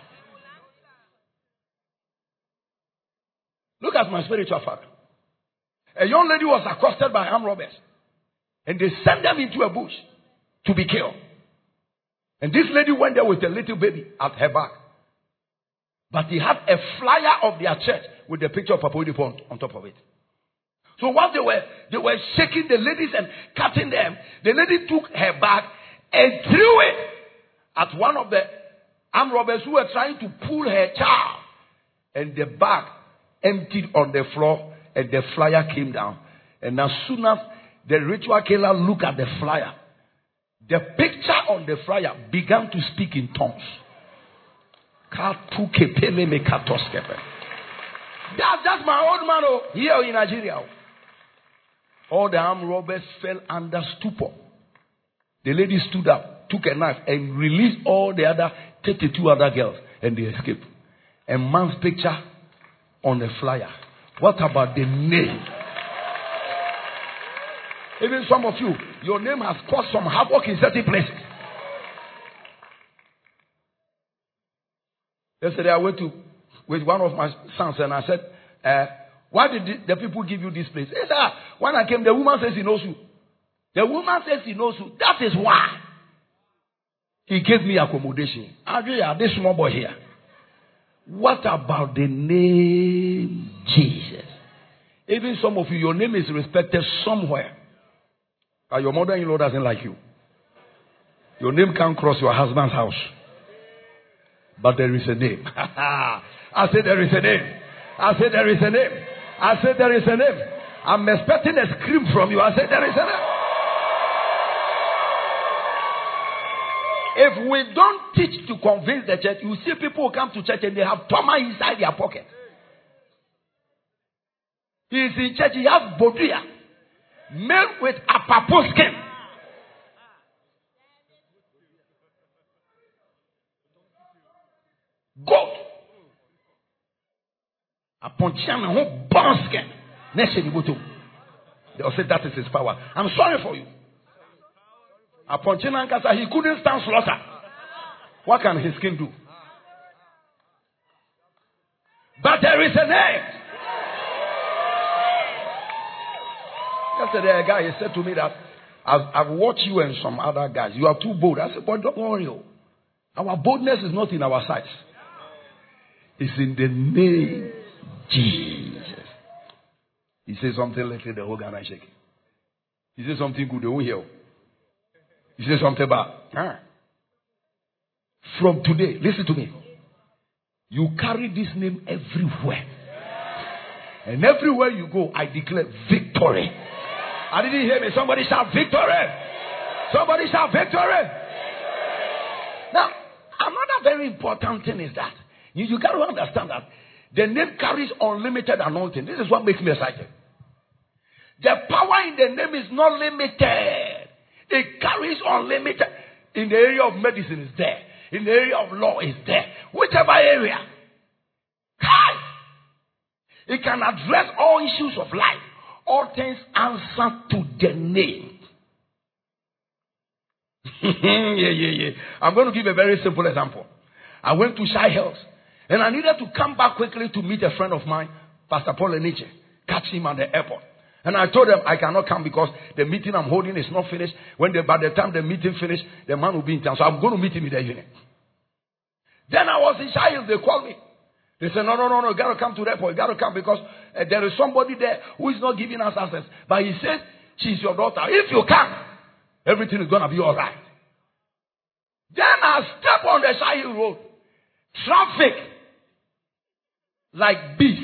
Look at my spiritual father. A young lady was accosted by armed robbers. And they sent them into a bush to be killed. And this lady went there with a little baby at her back. But he had a flyer of their church with the picture of Papa Oedipo on top of it. So while they were shaking the ladies and cutting them, the lady took her bag and threw it at one of the armed robbers who were trying to pull her child. And the bag emptied on the floor and the flyer came down. And as soon as the ritual killer looked at the flyer, the picture on the flyer began to speak in tongues. That's my old man here in Nigeria. All the armed robbers fell under stupor. The lady stood up, took a knife, and released all the other 32 other girls, and they escaped. A man's picture on the flyer. What about the name? Even some of you, your name has caused some havoc in certain places. Yesterday I went with one of my sons and I said, why did the people give you this place? He said, when I came, the woman says he knows you. The woman says he knows you. That is why he gave me accommodation. This small boy here. What about the name Jesus? Even some of you, your name is respected somewhere. But your mother-in-law doesn't like you. Your name can't cross your husband's house. But there is a name. I said there is a name. I said there is a name. I said there is a name. I'm expecting a scream from you. I said there is a name. If we don't teach to convince the church, you see people who come to church and they have toma inside their pocket. He is in church, he has bodria made with apapo skin. Goat. Upon China, who burns skin. They'll say that is his power. I'm sorry for you. Upon China, he couldn't stand slaughter. What can his skin do? But there is a name. Yesterday, a guy he said to me that I've watched you and some other guys. You are too bold. I said, but don't worry. Our boldness is not in our size. It's in the name Jesus. He says something lately, the whole Ghana shaking. He says something good, they won't hear. He says something bad. From today, listen to me. You carry this name everywhere. And everywhere you go, I declare victory. I didn't hear me. Somebody shout victory. Somebody shout victory. Now, another very important thing is that you got to understand that the name carries unlimited anointing. This is what makes me excited. The power in the name is not limited. It carries unlimited. In the area of medicine is there. In the area of law is there. Whichever area. It can address all issues of life. All things answer to the name. Yeah. I'm going to give a very simple example. I went to Shai Hills. And I needed to come back quickly to meet a friend of mine, Pastor Paul Eniche. Catch him at the airport. And I told them I cannot come because the meeting I'm holding is not finished. By the time the meeting finished, the man will be in town. So I'm going to meet him in the evening. Then I was in Shai Hills. They called me. They say, no, you got to come to the airport. You got to come because there is somebody there who is not giving us access. But he says, she's your daughter. If you come, everything is going to be all right. Then I step on the Shahi road. Traffic. Like bees.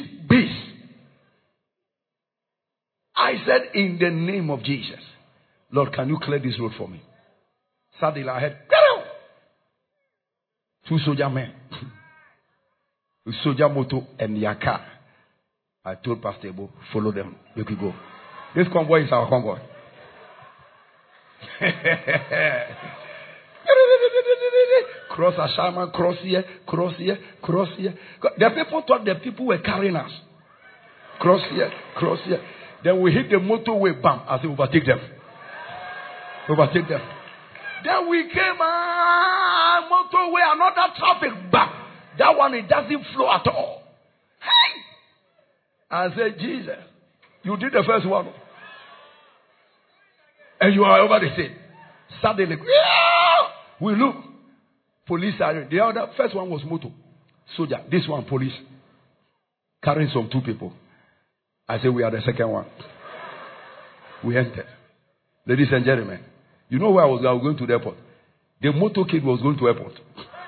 I said, in the name of Jesus, Lord, can you clear this road for me? Suddenly I had, get out! 2 soldier men. With soldier moto and their car. I told Pastor Ebo, follow them. You can go. This convoy is our convoy. Cross Ashama, cross here. The people thought the people were carrying us. Cross here. Then we hit the motorway, bam, as we overtake them. Then we came, motorway, another traffic, bam. That one, it doesn't flow at all. Hey! I said, Jesus, you did the first one. And you are over the same. Suddenly, we look. Police are the other. First one was motor. Soldier. This one, police. Carrying some 2 people. I said, we are the second one. We entered. Ladies and gentlemen, you know where I was going to the airport? The motorcade was going to airport.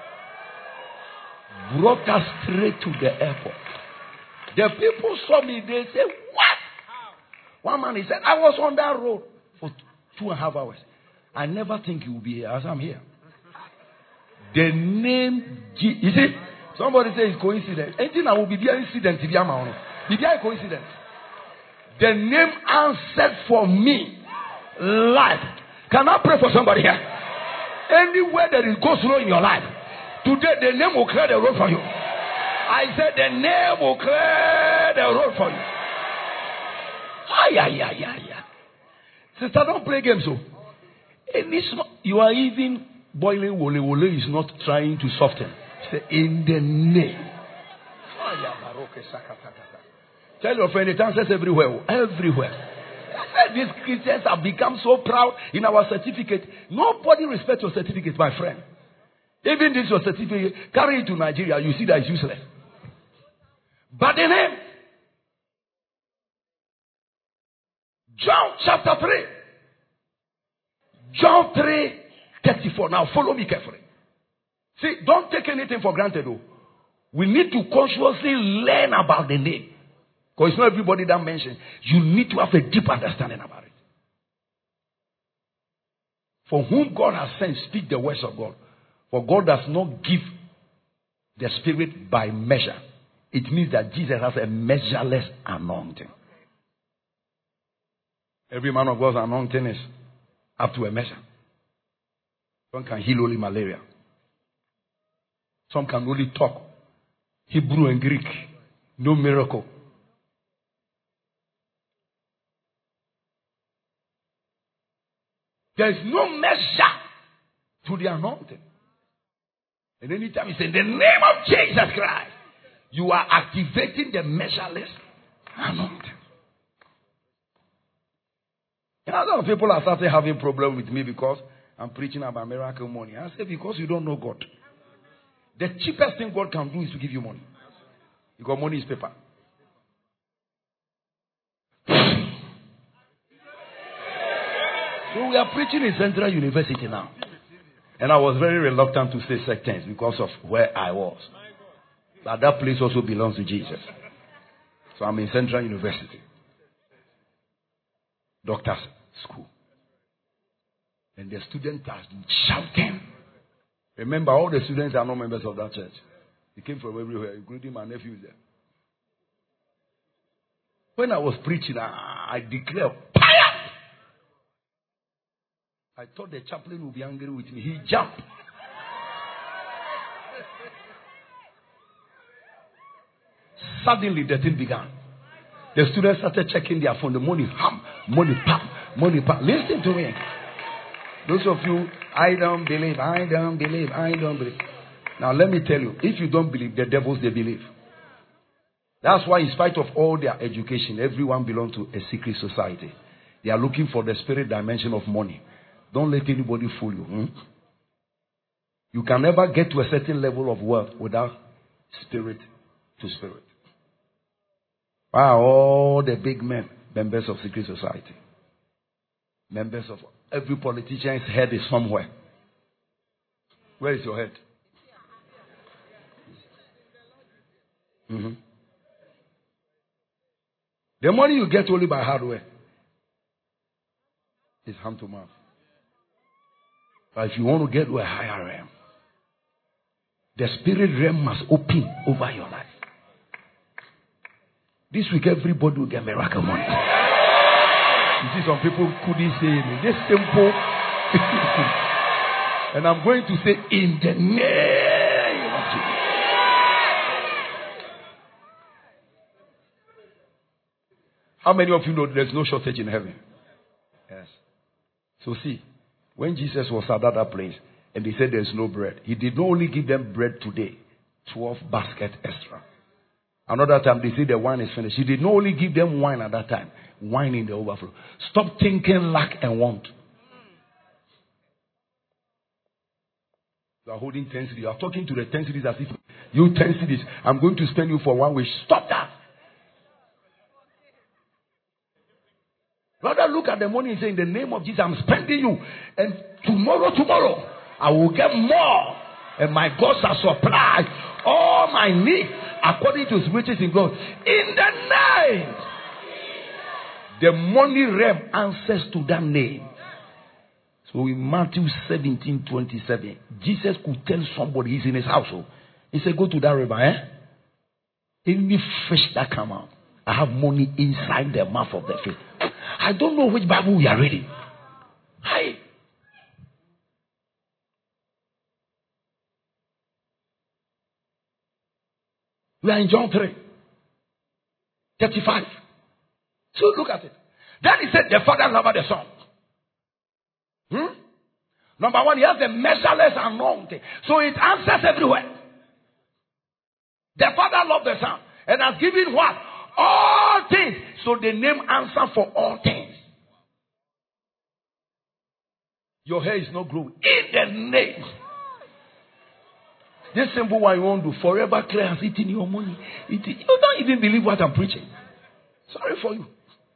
Brought us straight to the airport. The people saw me, they said, what? One man, he said, I was on that road for 2.5 hours. I never think you will be here as I'm here. The name, you see, somebody says it's coincidence. Anything I will be there incident, be there coincidence. The name answered for me. Life. Can I pray for somebody here? Anywhere that it goes slow in your life, today the name will clear the road for you. I said the name will clear the road for you. Sister, don't play games. So. You are even boiling wole is not trying to soften. Say, in the name. Tell your friend, it answers everywhere. Everywhere. These Christians have become so proud in our certificate. Nobody respects your certificate, my friend. Even this your certificate, carry it to Nigeria, you see that it's useless. But the name, John chapter 3. John 3:34. Now follow me carefully. See, don't take anything for granted though. We need to consciously learn about the name. Because it's not everybody that mentioned. You need to have a deep understanding about it. For whom God has sent, speak the words of God. For God does not give the Spirit by measure. It means that Jesus has a measureless anointing. Every man of God's anointing is up to a measure. Some can heal only malaria. Some can only talk Hebrew and Greek. No miracle. There is no measure to the anointing. And anytime you say, in the name of Jesus Christ, you are activating the measureless anointing. And a lot of people are starting having problems with me because I'm preaching about miracle money. I say, because you don't know God. The cheapest thing God can do is to give you money. Because money is paper. So we are preaching in Central University now. And I was very reluctant to say such things because of where I was. But that place also belongs to Jesus. So I'm in Central University. Doctor's school. And the students are shouting. Remember, all the students are not members of that church. They came from everywhere, including my nephews there. When I was preaching, I declared, fire! I thought the chaplain would be angry with me. He jumped. Suddenly, the thing began. The students started checking their phone. The money, money, pam, money, pam. Listen to me. Those of you, I don't believe. Now, let me tell you, if you don't believe, the devils, they believe. That's why, in spite of all their education, everyone belongs to a secret society. They are looking for the spirit dimension of money. Don't let anybody fool you. You can never get to a certain level of wealth without spirit to spirit. Why are all the big men members of secret society? Members of every politician's head is somewhere. Where is your head? The money you get only by hardware is hand to mouth. But if you want to get to a higher realm, the spirit realm must open over your life. This week, everybody will get miracle money. You see, some people couldn't say it. Just simple. And I'm going to say, in the name of Jesus. How many of you know there's no shortage in heaven? Yes. So see, when Jesus was at that place and they said there's no bread, he did not only give them bread today, 12 baskets extra. Another time they say the wine is finished. He did not only give them wine at that time, wine in the overflow. Stop thinking lack and want. You are holding 10 cities. You are talking to the 10 cities as if you 10 cities, I'm going to spend you for 1 week. Stop that. Rather look at the money and say, in the name of Jesus, I'm spending you. And tomorrow, I will get more. And my God shall supply all my needs according to his riches in glory. In the name. The money realm answers to that name. So in Matthew 17:27, Jesus could tell somebody he's in his household. He said, go to that river, Any fish that come out, I have money inside the mouth of the fish. I don't know which Bible we are reading. Hi. We are in John 3:35. So look at it. Then he said, the Father loved the Son. Number one, he has the measureless anointing. So it answers everywhere. The Father loved the Son and has given what? All things. So the name answer for all things. Your hair is not growing. In the name. This simple one you won't do. Forever clear has eaten your money. You don't even believe what I'm preaching. Sorry for you.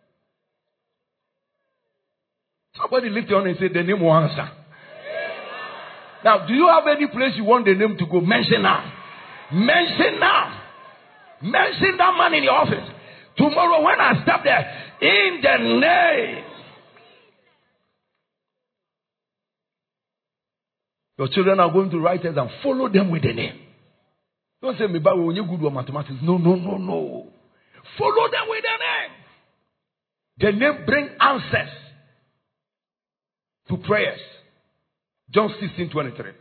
Somebody lift your hand and say the name will answer. Now, do you have any place you want the name to go? Mention now. Mention now. Mention that man in your office. Tomorrow when I stop there, in the name. Your children are going to write it and follow them with the name. Don't say, me, but when you good with mathematics. No. Follow them with the name. The name brings answers to prayers. John 16:23.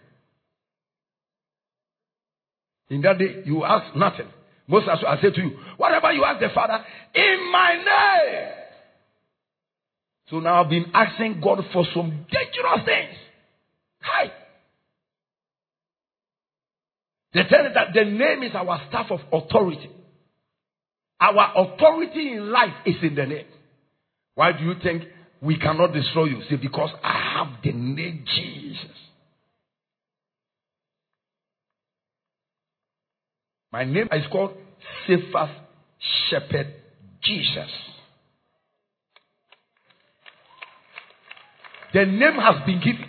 In that day, you ask nothing. Most as I say to you, whatever you ask the Father, in my name. So now I've been asking God for some dangerous things. Hi. They tell us that the name is our staff of authority. Our authority in life is in the name. Why do you think we cannot destroy you? Say, because I have the name Jesus. My name is called Safest Shepherd Jesus. The name has been given.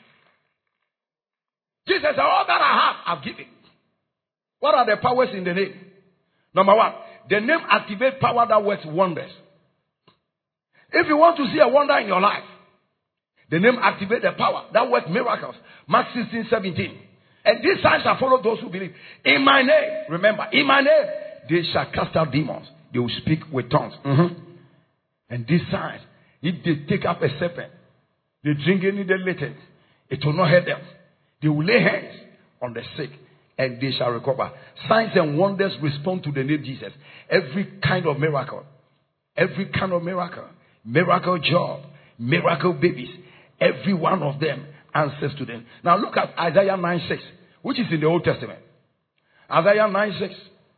Jesus said, all that I have, I've given. What are the powers in the name? Number one, the name activates power that works wonders. If you want to see a wonder in your life, the name activates the power that works miracles. Mark 16:17. And these signs shall follow those who believe. In my name, remember, in my name, they shall cast out demons. They will speak with tongues. And these signs, if they take up a serpent, they drink any deadly, it will not hurt them. They will lay hands on the sick and they shall recover. Signs and wonders respond to the name Jesus. Every kind of miracle. Every kind of miracle. Miracle job. Miracle babies. Every one of them answers to them. Now look at Isaiah 9:6, which is in the Old Testament. Isaiah 9:6.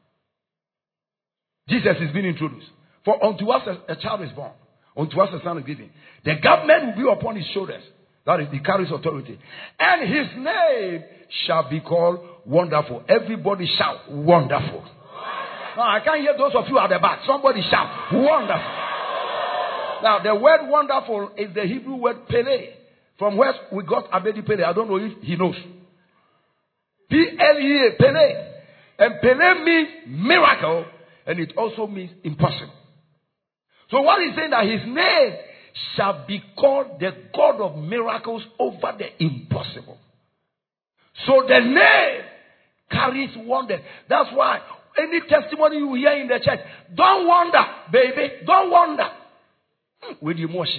Jesus is being introduced. For unto us a child is born. Unto us a son is given. The government will be upon his shoulders. That is, he carries authority. And his name shall be called Wonderful. Everybody shout, wonderful. No, I can't hear those of you at the back. Somebody shout, wonderful. Now, the word wonderful is the Hebrew word Pele. From where we got Abedi Pele. I don't know if he knows. P-L-E-A, Pele. And Pele means miracle, and it also means impossible. So what he's saying that his name shall be called the God of miracles over the impossible. So the name carries wonder. That's why any testimony you hear in the church, don't wonder, baby, don't wonder. With emotion,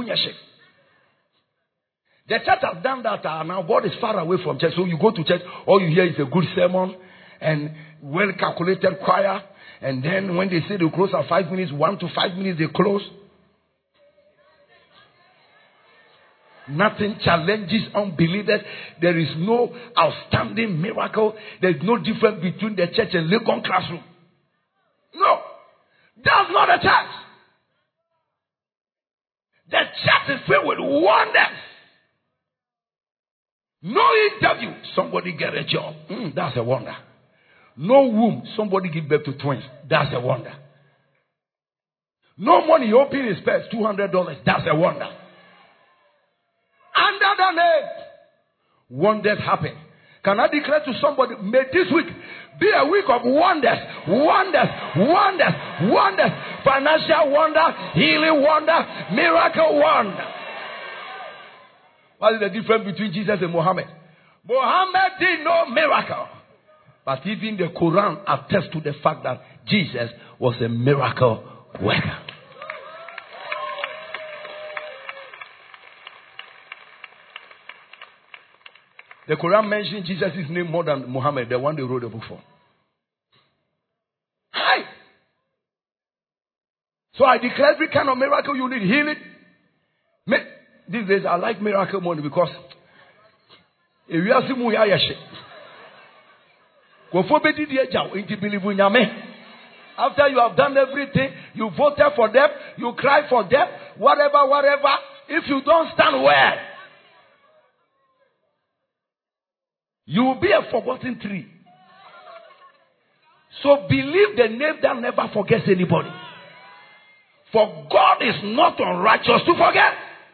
the church has done that. Now God is far away from church. So you go to church, all you hear is a good sermon and well calculated choir. And then when they say they close at 5 minutes, 1 to 5 minutes they close. Nothing challenges unbelievers. There is no outstanding miracle. There is no difference between the church and Lincoln classroom. No, that's not a church. The church is filled with wonders. No interview, somebody get a job. That's a wonder. No womb, somebody give birth to twins. That's a wonder. No money, open his purse, $200. That's a wonder. Under the name, wonders happen. Can I declare to somebody, may this week be a week of wonders, wonders, wonders, wonders, financial wonder, healing wonder, miracle wonder. What is the difference between Jesus and Muhammad? Muhammad did no miracle. But even the Quran attests to the fact that Jesus was a miracle worker. The Quran mentions Jesus' name more than Muhammad, the one they wrote the book for. Hi. So I declare every kind of miracle you need. Healing. These days I like miracle money because if you ask me, after you have done everything, you voted for them, you cried for them, whatever. If you don't stand well, you will be a forgotten tree. So believe the name that never forgets anybody. For God is not unrighteous to forget.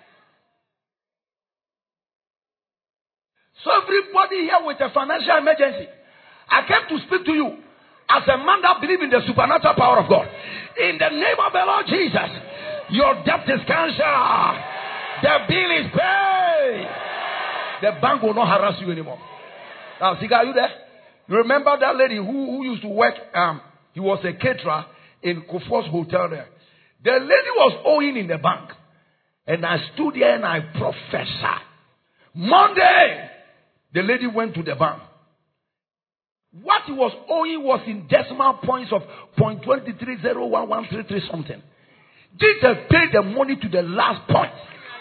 So everybody here with a financial emergency, I came to speak to you as a man that believes in the supernatural power of God. In the name of the Lord Jesus, your debt is cancelled. The bill is paid. The bank will not harass you anymore. Now, Siga, are you there? You remember that lady who used to work, he was a caterer in Kofor's hotel there. The lady was owing in the bank. And I stood there and I prophesied. Monday, the lady went to the bank. What he was owing was in decimal points of 0.23011133 something. Jesus paid the money to the last point.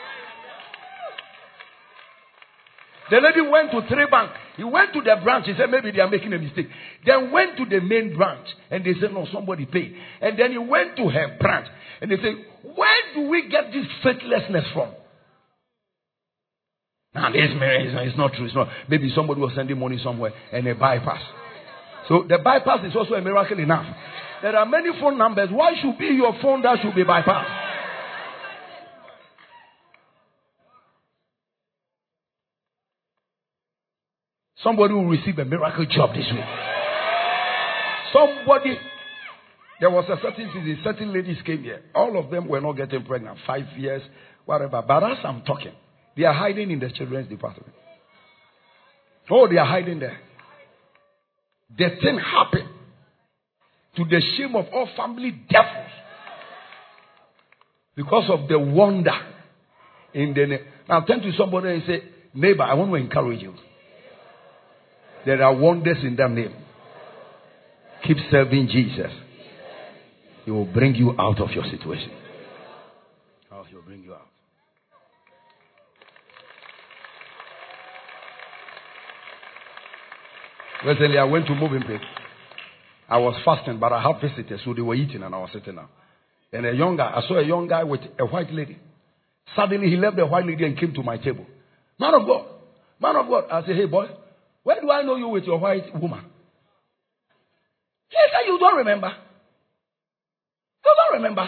The lady went to 3 banks. He went to the branch. He said, maybe they are making a mistake. Then went to the main branch. And they said, no, somebody paid. And then he went to her branch. And they said, where do we get this faithlessness from? Now, this is not true. It's not. Maybe somebody was sending money somewhere and a bypass. So the bypass is also a miracle enough. There are many phone numbers. Why should be your phone that should be bypassed? Somebody will receive a miracle job this week. Somebody, there was a certain ladies came here. All of them were not getting pregnant. 5 years, whatever. But as I'm talking, they are hiding in the children's department. Oh, they are hiding there. The thing happened to the shame of all family devils. Because of the wonder in the name. Now turn to somebody and say, neighbor, I want to encourage you. There are wonders in that name. Keep serving Jesus. He will bring you out of your situation. Oh, he will bring you out. Recently, I went to moving place. I was fasting, but I had visitors, so they were eating and I was sitting down. And I saw a young guy with a white lady. Suddenly, he left the white lady and came to my table. Man of God. I said, hey boy, where do I know you with your white woman? He said, you don't remember. You don't remember.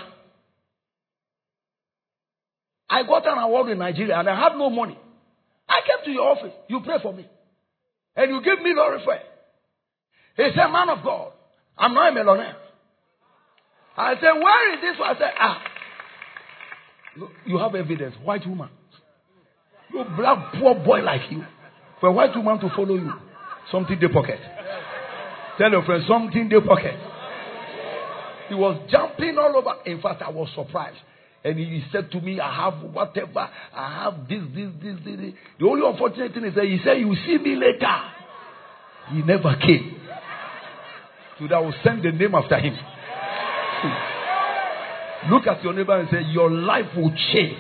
I got an award in Nigeria and I had no money. I came to your office. You prayed for me. And you gave me lorry fare. He said, man of God, I'm not a millionaire. I said, where is this one? I said, you have evidence. White woman. You black poor boy like you. For a white woman to follow you. Something they pocket. Tell your friend, something they pocket. He was jumping all over. In fact, I was surprised. And he said to me, I have whatever. I have this. The only unfortunate thing is that he said, you see me later. He never came. So that I will send the name after him. Look at your neighbor and say, your life will change.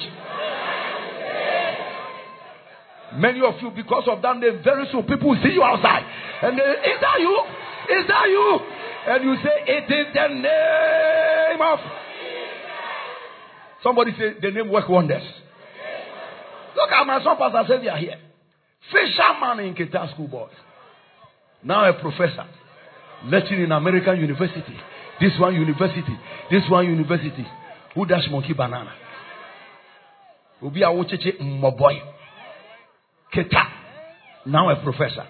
Many of you, because of that name, very soon people will see you outside. And they, is that you? Is that you? And you say, it is the name of... Somebody say, the name work wonders. Look at my son, Pastor Xavier here. Fisherman in Kita School Boys. Now a professor. Lecturing in American University. This one university. This one university. Who dash monkey banana? Ubi awocheche mboboy. Kita. Now a professor.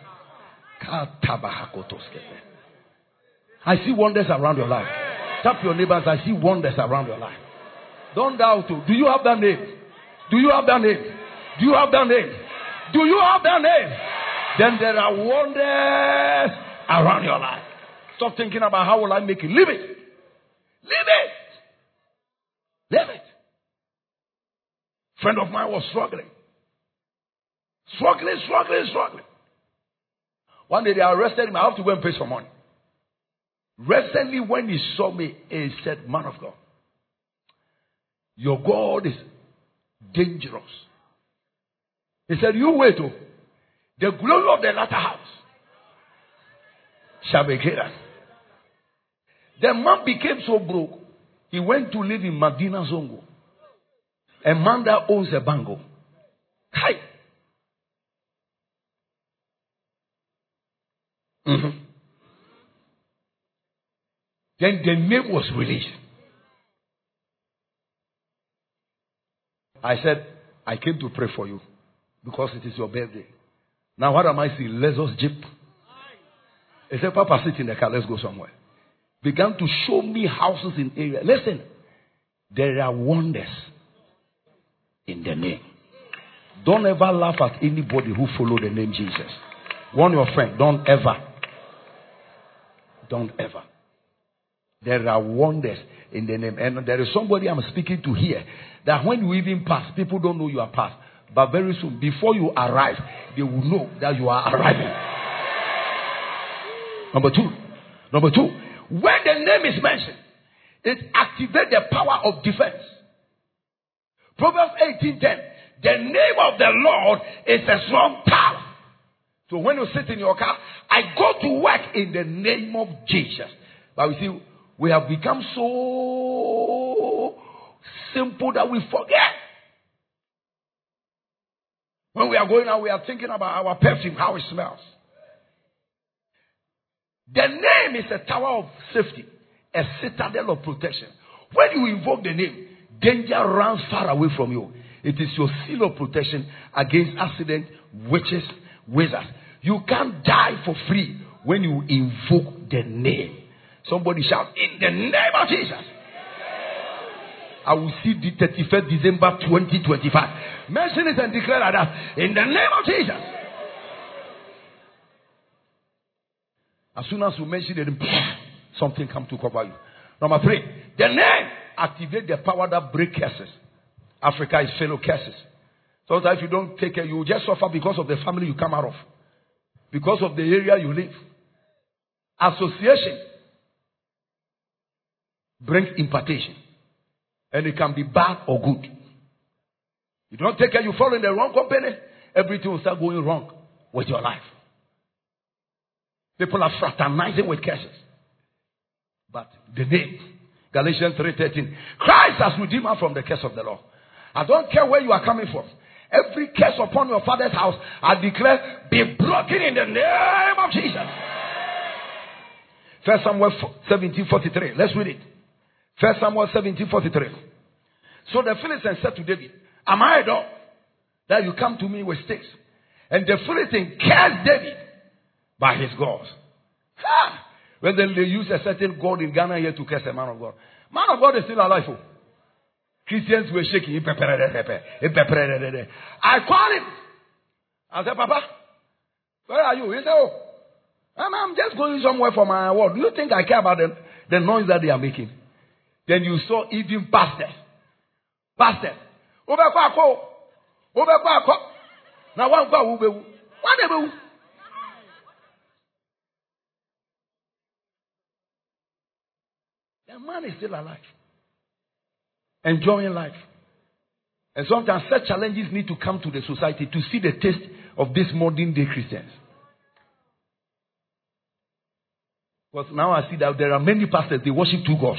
I see wonders around your life. Tap your neighbors. I see wonders around your life. Don't doubt. Do you have that name? Do you have that name? Do you have that name? Do you have that name? Then there are wonders around your life. Stop thinking about how will I make it. Live it. Live it. Live it. Friend of mine was struggling. Struggling. One day they arrested him. I have to go and pay some money. Recently when he saw me, he said, man of God, your God is dangerous. He said, you wait. Oh, the glory of the latter house shall be greater. The man became so broke, he went to live in Medina Zongo. A man that owns a bango. Hi. Then the name was released. I said, I came to pray for you because it is your birthday. Now what am I seeing? Lexus Jeep. He said, Papa, sit in the car. Let's go somewhere. Began to show me houses in area. Listen, there are wonders in the name. Don't ever laugh at anybody who follow the name Jesus. Warn your friend, don't ever. There are wonders in the name. And there is somebody I'm speaking to here that when you even pass, people don't know you are past. But very soon, before you arrive, they will know that you are arriving. Number two, when the name is mentioned, it activates the power of defense. Proverbs 18:10. The name of the Lord is a strong tower. So when you sit in your car, I go to work in the name of Jesus. But we see, we have become so simple that we forget. When we are going out, we are thinking about our perfume, how it smells. The name is a tower of safety, a citadel of protection. When you invoke the name, danger runs far away from you. It is your seal of protection against accident, witches, wizards. You can't die for free when you invoke the name. Somebody shout, in the name of Jesus. I will see the 31st December 2025. Mention it and declare like that. In the name of Jesus. As soon as you mention it, something comes to cover you. Number 3, the name activates the power that breaks curses. Africa is full of curses. Sometimes if you don't take care, you will just suffer because of the family you come out of. Because of the area you live. Association brings impartation. And it can be bad or good. You don't take care, you fall in the wrong company, everything will start going wrong with your life. People are fraternizing with curses. But the name, Galatians 3:13, Christ has redeemed us from the curse of the law. I don't care where you are coming from. Every curse upon your father's house, I declare, be broken in the name of Jesus. 1 Samuel 17:43. Let's read it. 1 Samuel 17:43. So the Philistine said to David, am I a dog that you come to me with sticks? And the Philistine cursed David by his gods. When they use a certain god in Ghana here to curse a man of God. Man of God is still alive. Oh. Christians were shaking. I called him. I said, Papa, where are you? He said, oh, I'm just going somewhere for my award. Do you think I care about the noise that they are making? Then you saw even pastors. Pastors. Now one go. The man is still alive. Enjoying life. And sometimes such challenges need to come to the society to see the taste of these modern day Christians. Because now I see that there are many pastors, they worship two gods.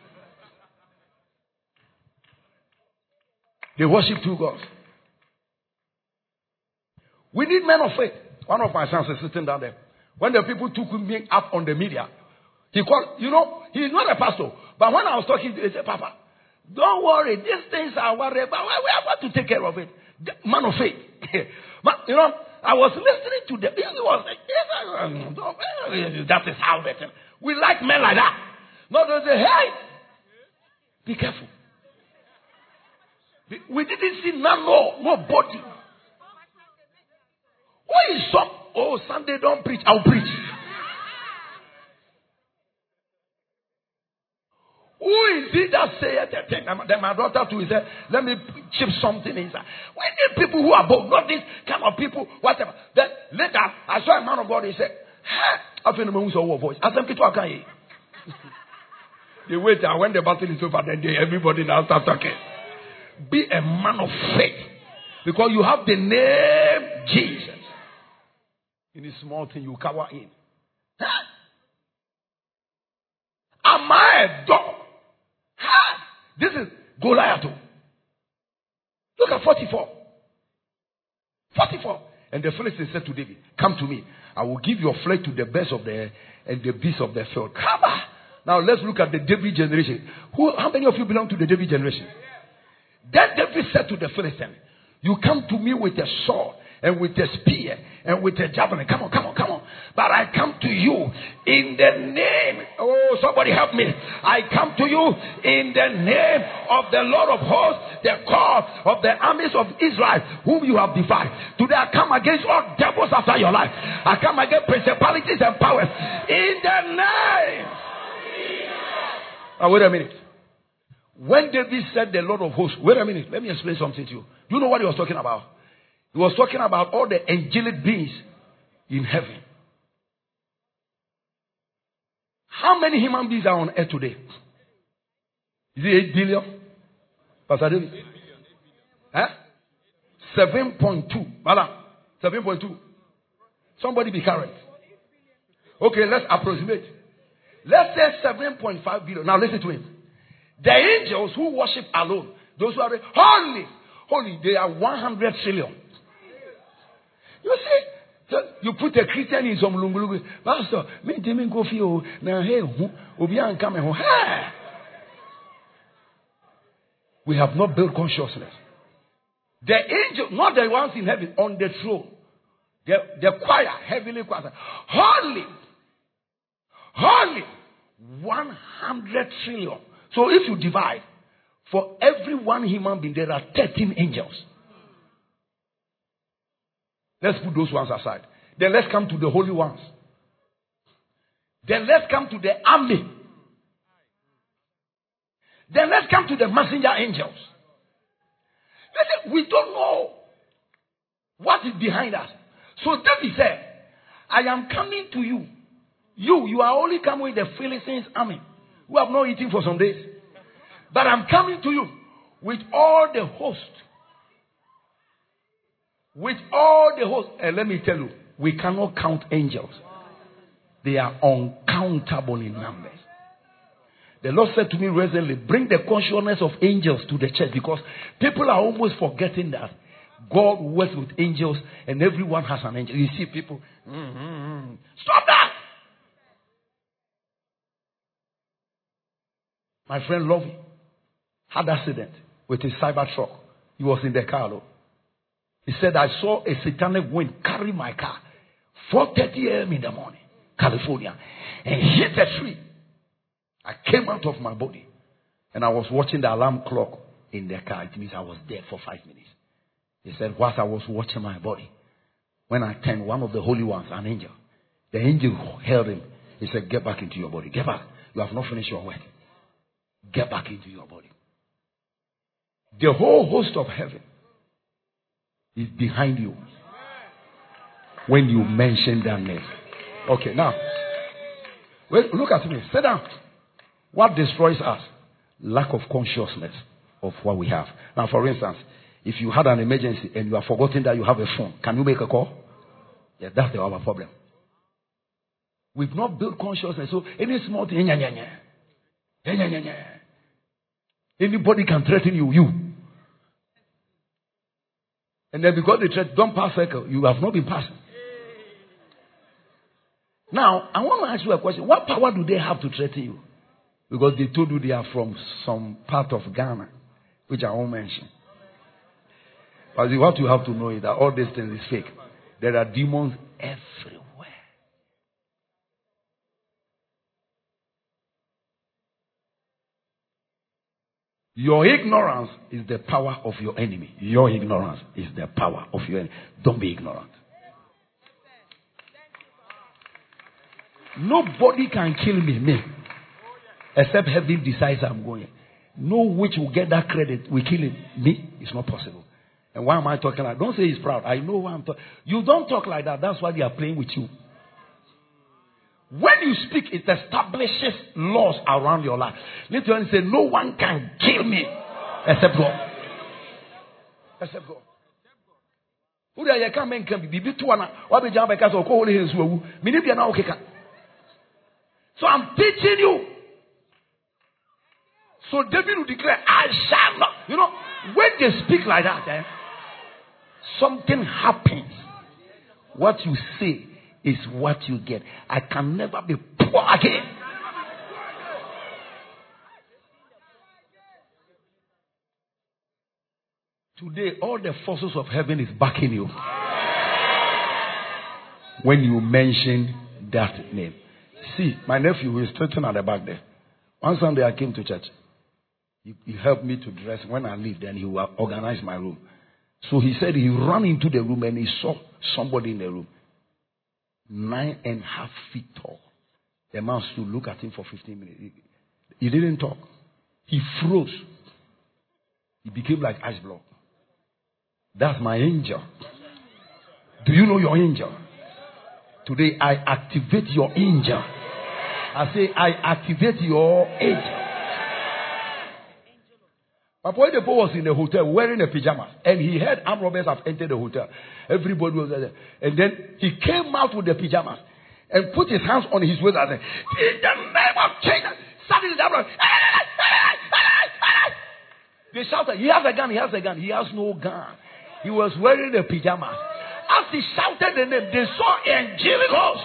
They worship two gods. We need men of faith. One of my sons is sitting down there. When the people took me up on the media, he called, he's not a pastor. But when I was talking to him, he said, Papa, don't worry, these things are worried, but we have got to take care of it. Man of faith. But, I was listening to them. He was like, that is how they think. We like men like that. Not to say, hey, be careful. We didn't see nobody. Who is some? Oh, Sunday don't preach, I'll preach. Who is it that said that thing? Then my daughter too said, let me chip something inside. We need people who are bold, not this kind of people, whatever. Then later, I saw a man of God, he said, I feel the voice. I said, they wait, and when the battle is over, then everybody now starts talking. Be a man of faith. Because you have the name Jesus. In a small thing, you cover in. Am I a dog? This is Goliath. Look at 44. 44. And the Philistine said to David, come to me. I will give your flesh to the birds of the air and the beasts of the field. Come on. Now let's look at the David generation. How many of you belong to the David generation? Then David said to the Philistine, you come to me with a sword and with a spear and with a javelin. Come on. But I come to you in the name. Oh, somebody help me. I come to you in the name of the Lord of hosts, the God of the armies of Israel, whom you have defied. Today I come against all devils after your life. I come against principalities and powers in the name. Now wait a minute. When David said the Lord of hosts, wait a minute, let me explain something to you. You know what he was talking about? He was talking about all the angelic beings in heaven. How many human beings are on earth today? Is it 8 billion? Pastor David? 7.2. Madam, 7.2. Somebody be correct. Okay, let's approximate. Let's say 7.5 billion. Now listen to him. The angels who worship alone, those who are holy, they are 100 trillion. You see, so you put a Christian in some lungu. Pastor, me didn't go feel now. Hey, Obian come home. We have not built consciousness. The angel, not the ones in heaven, on the throne. The choir, heavenly choir. Holy, 100 trillion. So if you divide, for every one human being, there are 13 angels. Let's put those ones aside. Then let's come to the holy ones. Then let's come to the army. Then let's come to the messenger angels. Listen, we don't know what is behind us. So David said, I am coming to you. You are only coming with the Philistines army, who have not eaten for some days. But I'm coming to you with all the host. With all the host. And let me tell you, we cannot count angels. They are uncountable in numbers. The Lord said to me recently, bring the consciousness of angels to the church, because people are almost forgetting that God works with angels and everyone has an angel. You see people, stop that! My friend Lovey had accident with his cyber truck. He was in the car. Though. He said, I saw a satanic wind carry my car 4:30 a.m. in the morning, California, and hit a tree. I came out of my body and I was watching the alarm clock in the car. It means I was dead for 5 minutes. He said, whilst I was watching my body, when I turned, one of the holy ones, an angel, the angel held him. He said, get back into your body. Get back. You have not finished your work. Get back into your body. The whole host of heaven is behind you when you mention that name. Okay, now, wait, look at me. Sit down. What destroys us? Lack of consciousness of what we have. Now, for instance, if you had an emergency and you have forgotten that you have a phone, can you make a call? Yeah, that's our problem. We've not built consciousness. So any small thing, anybody can threaten you. And then because they threaten, don't pass circle, you have not been passing. Now, I want to ask you a question. What power do they have to threaten you? Because they told you they are from some part of Ghana, which I won't mention. But what you have to know is that all these things is fake. There are demons everywhere. Your ignorance is the power of your enemy. Your ignorance is the power of your enemy. Don't be ignorant. Nobody can kill me. Except heaven decides I'm going. No which will get that credit. We kill him. Me? It's not possible. And why am I talking like that? Don't say he's proud. I know why I'm talking. You don't talk like that. That's why they are playing with you. When you speak, it establishes laws around your life. Literally say, no one can kill me except God. Except God. So I'm teaching you. So David will declare, I shall not. You know, when they speak like that, something happens. What you say is what you get. I can never be poor again. Today, all the forces of heaven is backing you. When you mention that name. See, my nephew is sitting at the back there. One Sunday I came to church. He helped me to dress. When I leave, then he will organize my room. So he said he ran into the room and he saw somebody in the room. 9.5 feet tall. The man stood, look at him for 15 minutes. He didn't talk. He froze. He became like ice block. That's my angel. Do you know your angel? Today I activate your angel. I say I activate your angel. Papa Oyedepo was in the hotel wearing a pajamas, and he heard armed robbers have entered the hotel. Everybody was there. And then he came out with the pajamas and put his hands on his waist and said, in the name of Jesus, suddenly the armed they shouted, he has a gun, he has a gun. He has no gun. He was wearing the pajamas. As he shouted the name, they saw angelic hosts.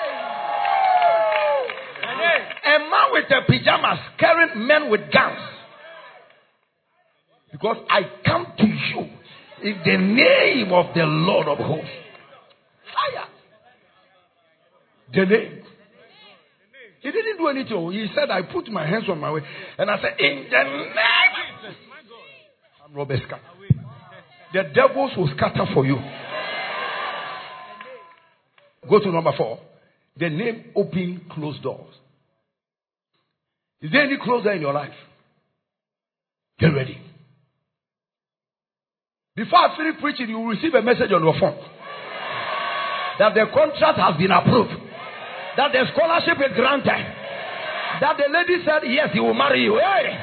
A man with the pajamas carrying men with guns. Because I come to you in the name of the Lord of hosts. Fire. The name. He didn't do anything. He said, I put my hands on my way. And I said, in the name. I'm Robeska. The devils will scatter for you. Go to number 4. The name open closed doors. Is there any closer in your life? Get ready. Before I finish preaching, you will receive a message on your phone that the contract has been approved, that the scholarship is granted, that the lady said, yes, he will marry you. Hey!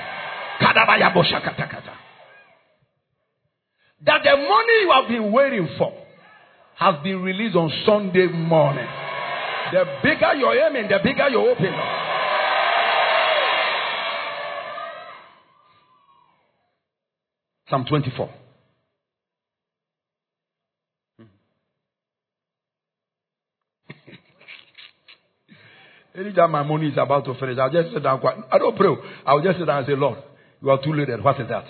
That the money you have been waiting for has been released on Sunday morning. The bigger you're aiming, the bigger you're opening. Psalm 24. Anytime my money is about to finish, I'll just sit down quiet. I don't pray. I'll just sit down and say, Lord, you are too late. What is that?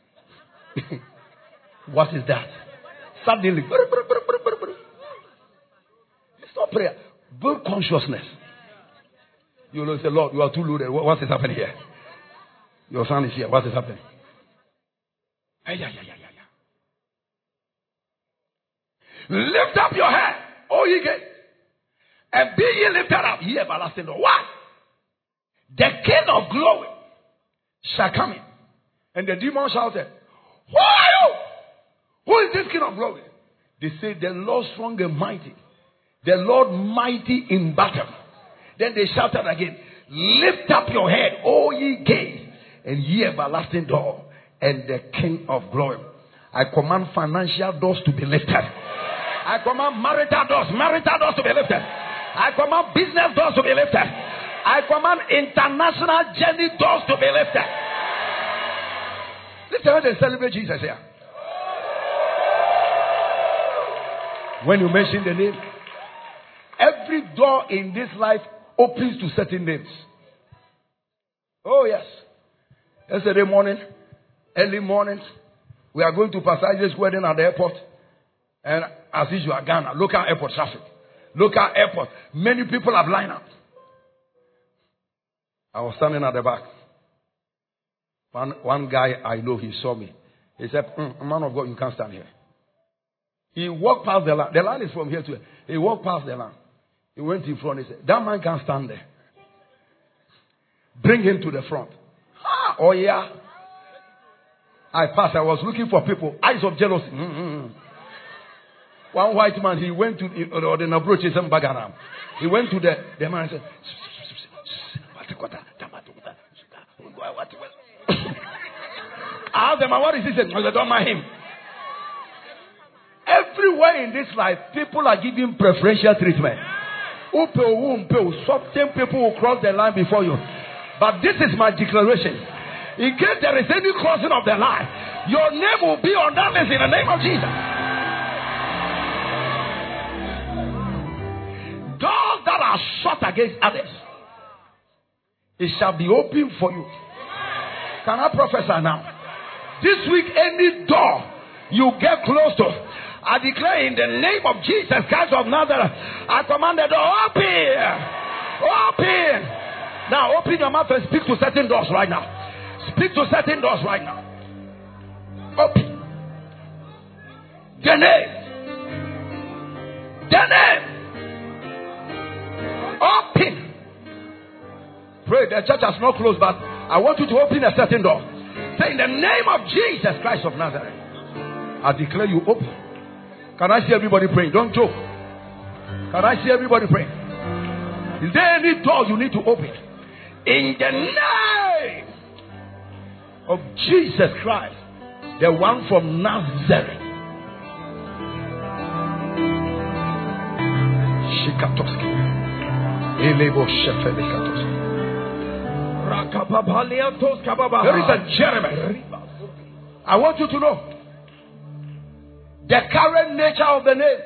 What is that? Suddenly. It's not prayer. Build consciousness. You will say, Lord, you are too loaded. What is happening here? Your son is here. What is happening? Lift up your head, O ye gates, and be ye lifted up, ye everlasting doors. Why? The King of glory shall come in. And the demon shouted, who are you? Who is this King of glory? They say, the Lord strong and mighty. The Lord mighty in battle. Then they shouted again, lift up your head, O ye gates, and ye everlasting door, and the King of glory. I command financial doors to be lifted. I command marital doors to be lifted. I command business doors to be lifted. I command international journey doors to be lifted. Lift your hand and celebrate Jesus here. When you mention the name, every door in this life opens to certain names. Oh yes. Yesterday morning, early morning, we are going to Pastor Isaac's wedding at the airport. And as usual, Ghana, local airport traffic. Local airport. Many people have lined up. I was standing at the back. One guy I know, he saw me. He said, man of God, you can't stand here. He walked past the line. The line is from here to here. He walked past the line. He went in front. He said, that man can't stand there. Bring him to the front. Oh yeah. I passed. I was looking for people. Eyes of jealousy. One white man, he went to the approach some bagaram. He went to the man and said, I asked them, what is this? I don't mind him. Everywhere in this life, people are giving preferential treatment. Certain people will cross the line before you. But this is my declaration. In case there is any crossing of the line, your name will be on that list in the name of Jesus. Doors that are shut against others, it shall be open for you. Can I prophesy now? This week, any door you get close to, I declare in the name of Jesus Christ of Nazareth, I command the door open. Open. Now open your mouth and speak to certain doors right now. Speak to certain doors right now. Open. The name. The name. Open. Pray. The church has not closed, but I want you to open a certain door. Say in the name of Jesus Christ of Nazareth, I declare you open. Can I see everybody praying? Don't joke. Can I see everybody praying? Is there any door you need to open? In the name of Jesus Christ, the one from Nazareth. Shikatoski. Elebo Shefelikatos. There is a Jeremiah. I want you to know the current nature of the name.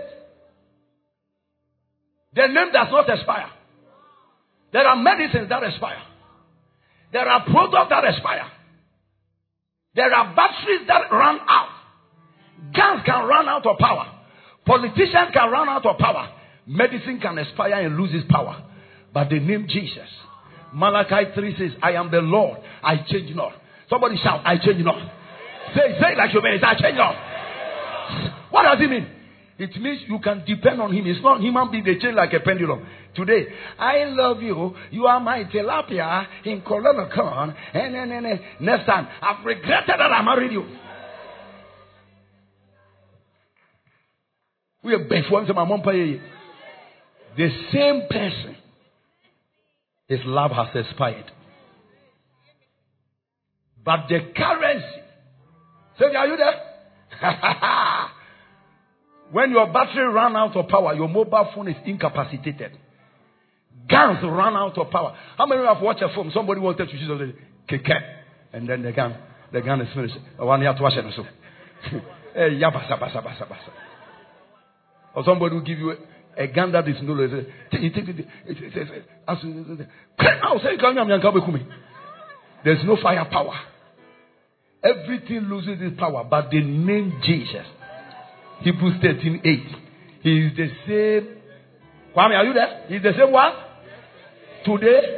The name does not expire. There are medicines that expire. There are products that expire. There are batteries that run out. Guns can run out of power. Politicians can run out of power. Medicine can expire and lose its power. But the name Jesus. Malachi 3 says, I am the Lord. I change not. Somebody shout, I change not. Say it like you mean it. I change not. What does it mean? It means you can depend on him. It's not human being. They change like a pendulum. Today, I love you. You are my tilapia in Colonel Corn. And next time, I've regretted that I married you. We are before my mom. The same person. His love has expired. But the currency. Say, are you there? When your battery run out of power, your mobile phone is incapacitated. Guns run out of power. How many of you have watched a film? Somebody wanted to choose the and then the gun is finished. One year to watch it. Or somebody will give you a gun that is no longer. There's no fire power. Everything loses its power, but the name Jesus. Hebrews 13:8. He is the same. Kwame, are you there? He's the same one today.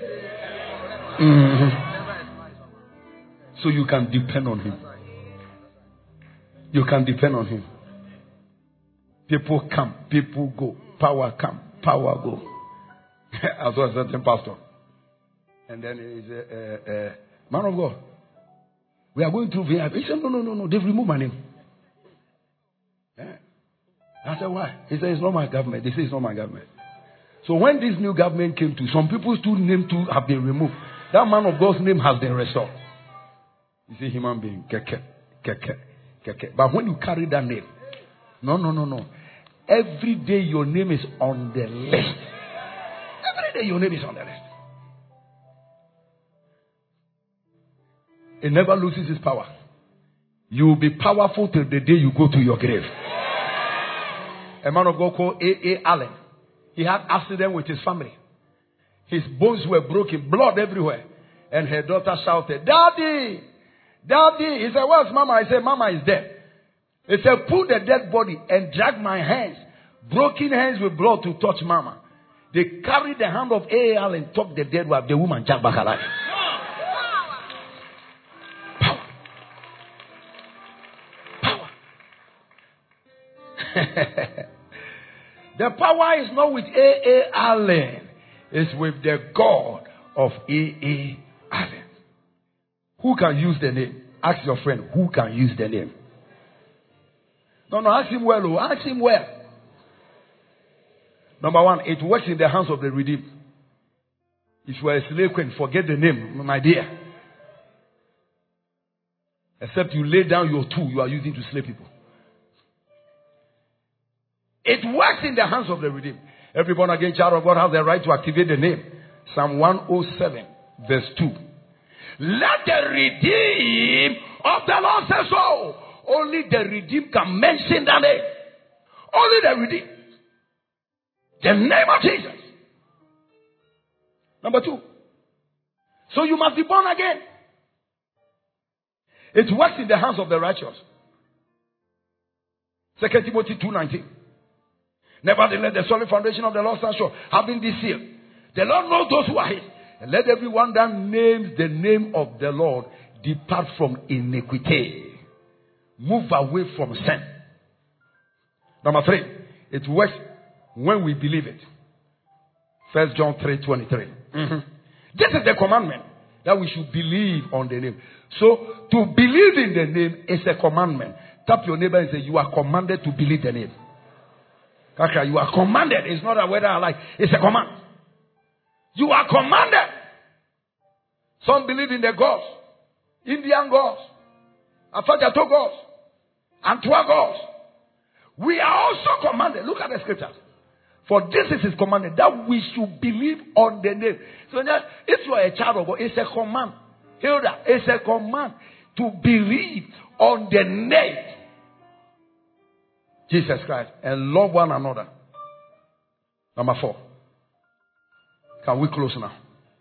So you can depend on him. You can depend on him. People come, people go. Power come, power go. I saw a certain pastor. And then he's a man of God. We are going through VIP. He said, no. They've removed my name. Yeah. I said, why? He said, it's not my government. They say it's not my government. So when this new government came to, some people's name too have been removed. That man of God's name has been restored. You see, human being. Keke. But when you carry that name, no. Every day your name is on the list. Every day your name is on the list. It never loses its power. You will be powerful till the day you go to your grave. A man of God called A.A. Allen. He had an accident with his family. His bones were broken, blood everywhere. And her daughter shouted, Daddy! Daddy! He said, where's Mama? I said, Mama is dead. He said, pull the dead body and drag my hands, broken hands with blood to touch Mama. They carried the hand of A.A. Allen, took the dead wife, the woman jacked back alive. Power. The power is not with A.A. Allen. It's with the God of A.A. Allen. Who can use the name? Ask your friend, who can use the name? No, ask him well. Ask him well. Number one, it works in the hands of the redeemed. If you are a slave queen, forget the name, my dear. Except you lay down your tool you are using to slay people. It works in the hands of the redeemed. Every born again child of God has the right to activate the name. Psalm 107, verse 2. Let the redeemed of the Lord say so. Only the redeemed can mention that name. Only the redeemed. The name of Jesus. Number 2. So you must be born again. It works in the hands of the righteous. 2 Timothy 2:19. Nevertheless, the solid foundation of the Lord stands sure, having this seal. The Lord knows those who are his. And let everyone that names the name of the Lord depart from iniquity. Move away from sin. Number 3. It works when we believe it. 1 John 3:23. This is the commandment, that we should believe on the name. So, to believe in the name is a commandment. Tap your neighbor and say, you are commanded to believe the name. Kaka, you are commanded. It's not a whether I like. It's a command. You are commanded. Some believe in the gods. Indian gods. Afagato gods. Antua gods. We are also commanded. Look at the scriptures. For this is his commanded, that we should believe on the name. So that if you are a child of God, it's a command. Hilda, it's a command to believe on the name Jesus Christ and love one another. Number 4. Can we close now?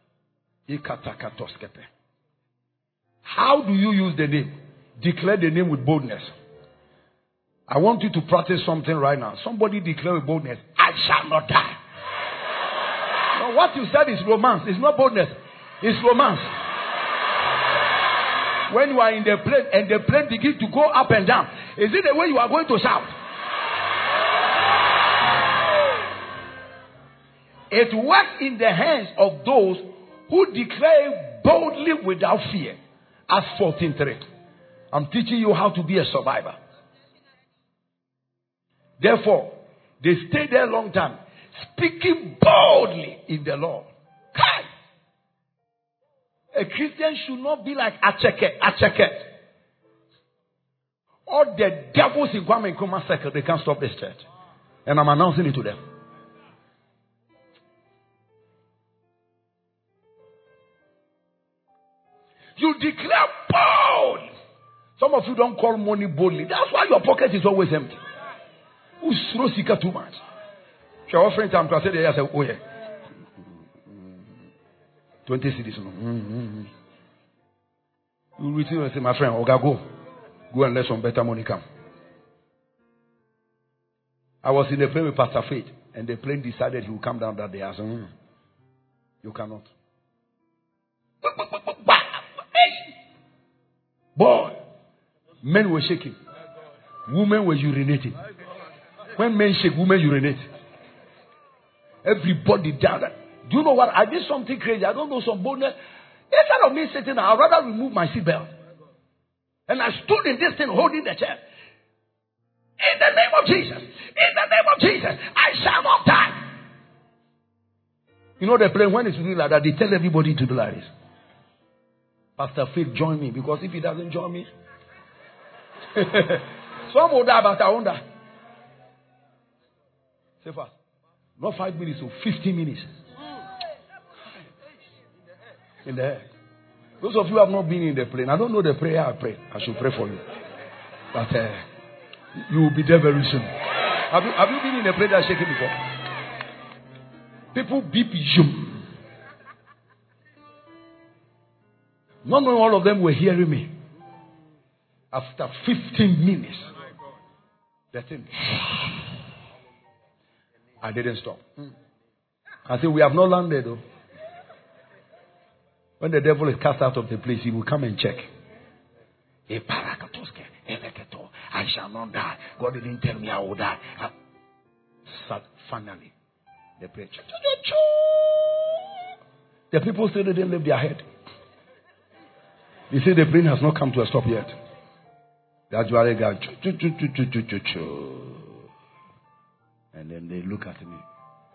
How do you use the name? Declare the name with boldness. I want you to practice something right now. Somebody declare with boldness, I shall not die. No, what you said is romance. It's not boldness. It's romance. When you are in the plane and the plane begins to go up and down, is it the way you are going to shout? It works in the hands of those who declare boldly without fear. Acts 14:3. I'm teaching you how to be a survivor. Therefore, they stayed there a long time, speaking boldly in the Lord. A Christian should not be like Acheket. All the devils in Kwame Nkrumah circle, they can't stop this church. And I'm announcing it to them. You declare bold. Some of you don't call money boldly. That's why your pocket is always empty. Who throws Sika too much? She offering time to say, I said, oh yeah. 20 cities. You receive and say, my friend, Oga, go and let some better money come. I was in a plane with Pastor Faith, and the plane decided he would come down that day. I said, you cannot. Boy, men were shaking. Women were urinating. When men shake, women urinate. Everybody down. Do you know what? I did something crazy. I don't know, some boldness. Instead of me sitting, I'd rather remove my seatbelt. And I stood in this thing holding the chair. In the name of Jesus. In the name of Jesus. I shall not die. You know the plane, when it's doing like that, they tell everybody to do like this. Pastor Faith join me, because if he doesn't join me, some will die, but I won't die. Say fast. Not 5 minutes or 15 minutes. In the air. Those of you who have not been in the plane, I don't know the prayer I pray. I should pray for you. But you will be there very soon. Have you been in a plane that's shaking before? People beep you. Not knowing all of them were hearing me. After 15 minutes, the thing, I didn't stop. I said, we have not landed though. When the devil is cast out of the place, he will come and check. I shall not die. God didn't tell me I will die. Finally, the prayer. The people still didn't lift their head. They say the plane has not come to a stop yet. That's why they go. And then they look at me.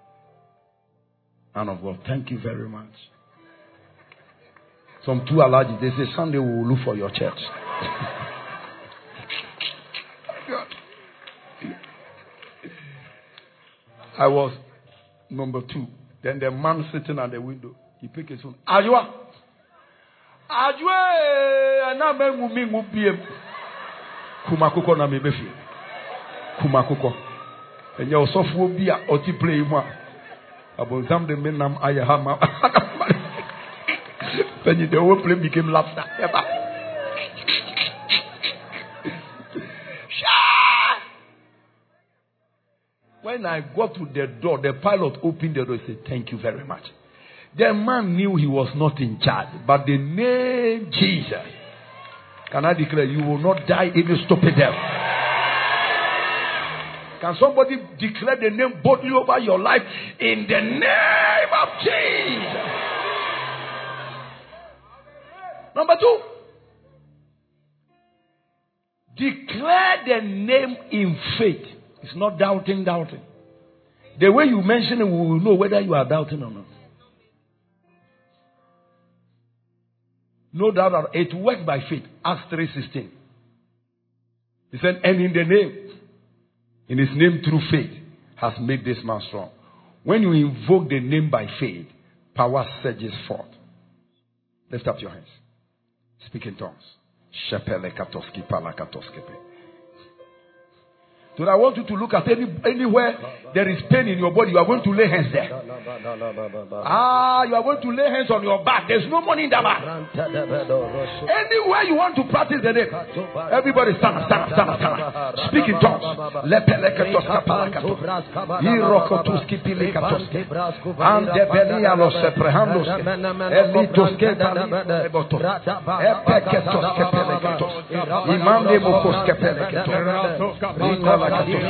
Man of God, thank you very much. Some two allergies, they say Sunday we will look for your church. I was number 2. Then the man sitting at the window, he picked his phone. Ajwa, na me ngumi ngubiem. Kumakoko na me befi. Kumakoko. Enye osofo bi a oti play mu a. Abonzam de menam ayahama. Then the whole plane became laughter. When I got to the door, the pilot opened the door and said, thank you very much. The man knew he was not in charge, but the name Jesus. Can I declare you will not die any stupid death? Can somebody declare the name boldly over your life in the name of Jesus? Number 2, declare the name in faith. It's not doubting. The way you mention it, we will know whether you are doubting or not. No doubt that it works by faith. Acts 3:16. He said, and in the name, in his name through faith, has made this man strong. When you invoke the name by faith, power surges forth. Lift up your hands. Speak in tongues. Shepele katoski pala katoski. So I want you to look at anywhere there is pain in your body. You are going to lay hands there. You are going to lay hands on your back. There's no money in the back. Anywhere you want to practice the name. Everybody stand up. Speak in tongues. Look at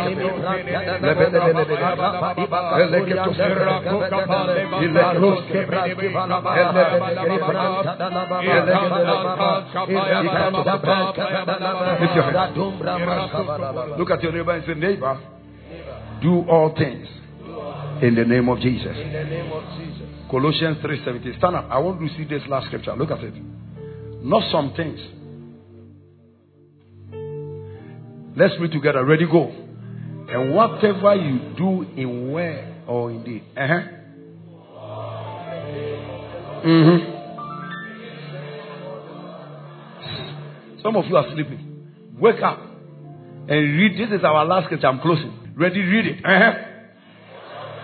your neighbor and say, neighbor, do all things in the name of Jesus. Colossians 3:17. Stand up. I want to see this last scripture. Look at it. Not some things. Let's read together. Ready, go. And whatever you do in word or in deed. Some of you are sleeping. Wake up and read. This is our last scripture. I'm closing. Ready, read it.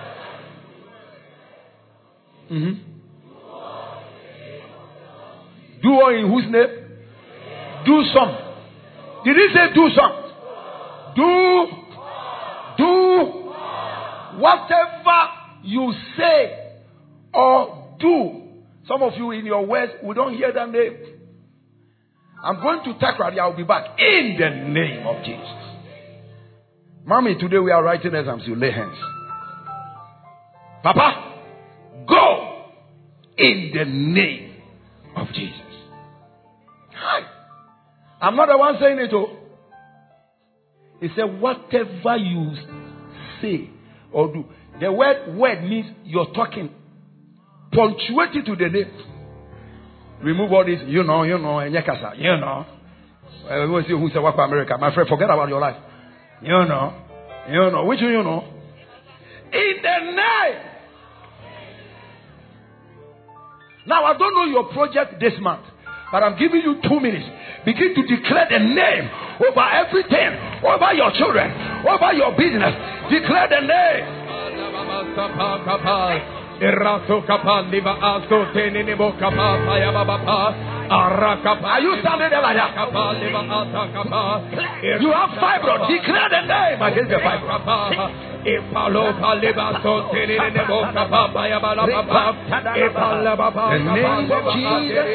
Do what in whose name? Do some. Did he say do some? Do whatever you say or do. Some of you in your words, we don't hear that name. I'm going to Takrady. I'll be back in the name of Jesus. Mommy, today we are writing exams. You lay hands. Papa, go in the name of Jesus. Hi. I'm not the one saying it. Oh. He said, whatever you say or do. The word means you're talking. Punctuate it to the name. Remove all this, and yakasa, Everyone say who said what for America? My friend, forget about your life. Which you know? In the name. Now I don't know your project this month, but I'm giving you 2 minutes. Begin to declare the name over everything, over your children, over your business. Declare the name. Are you standing there like that? You have fibroid. Declare the name against the fibroid. The name of Jesus.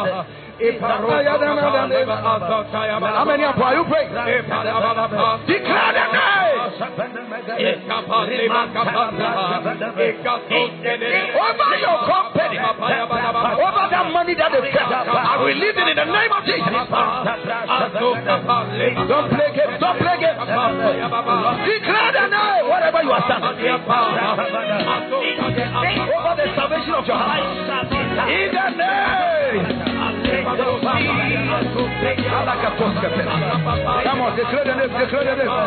How many are you praying? Declare the name. Over your company, over that money that they kept, I release it in the name of Jesus. Don't play games. Don't play games. Declare the name. Whatever you are standing. Over the salvation of your house. In the name. Come on, declare the name, declare the name.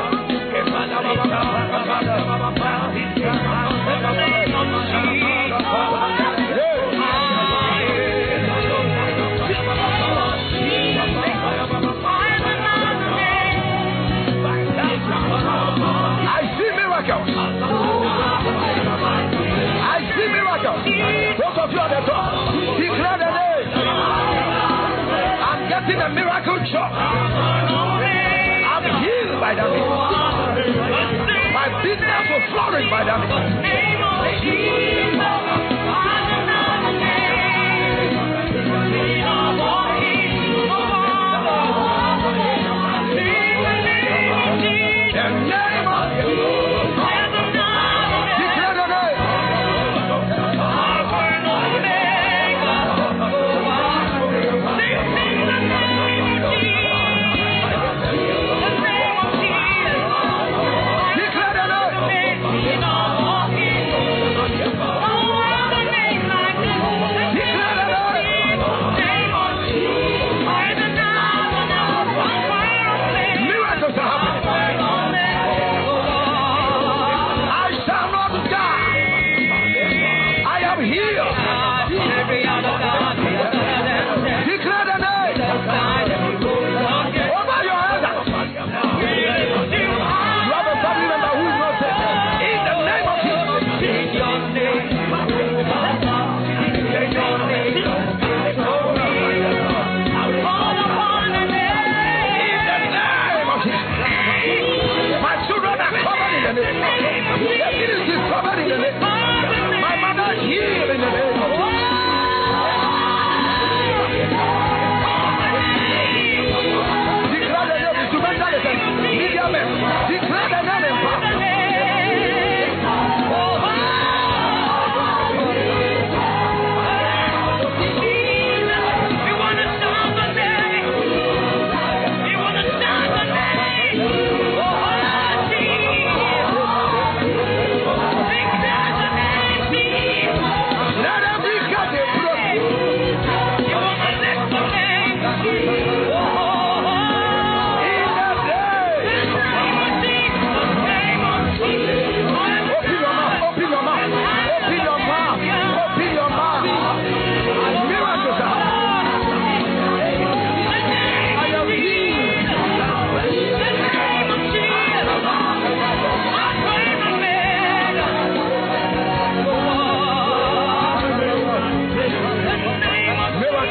I see miracles. I see miracles. Those of you at the top, declare the name. Getting a miracle job. I'm healed by that means. My business will flourish by that means. The name of Jesus. Declare the name.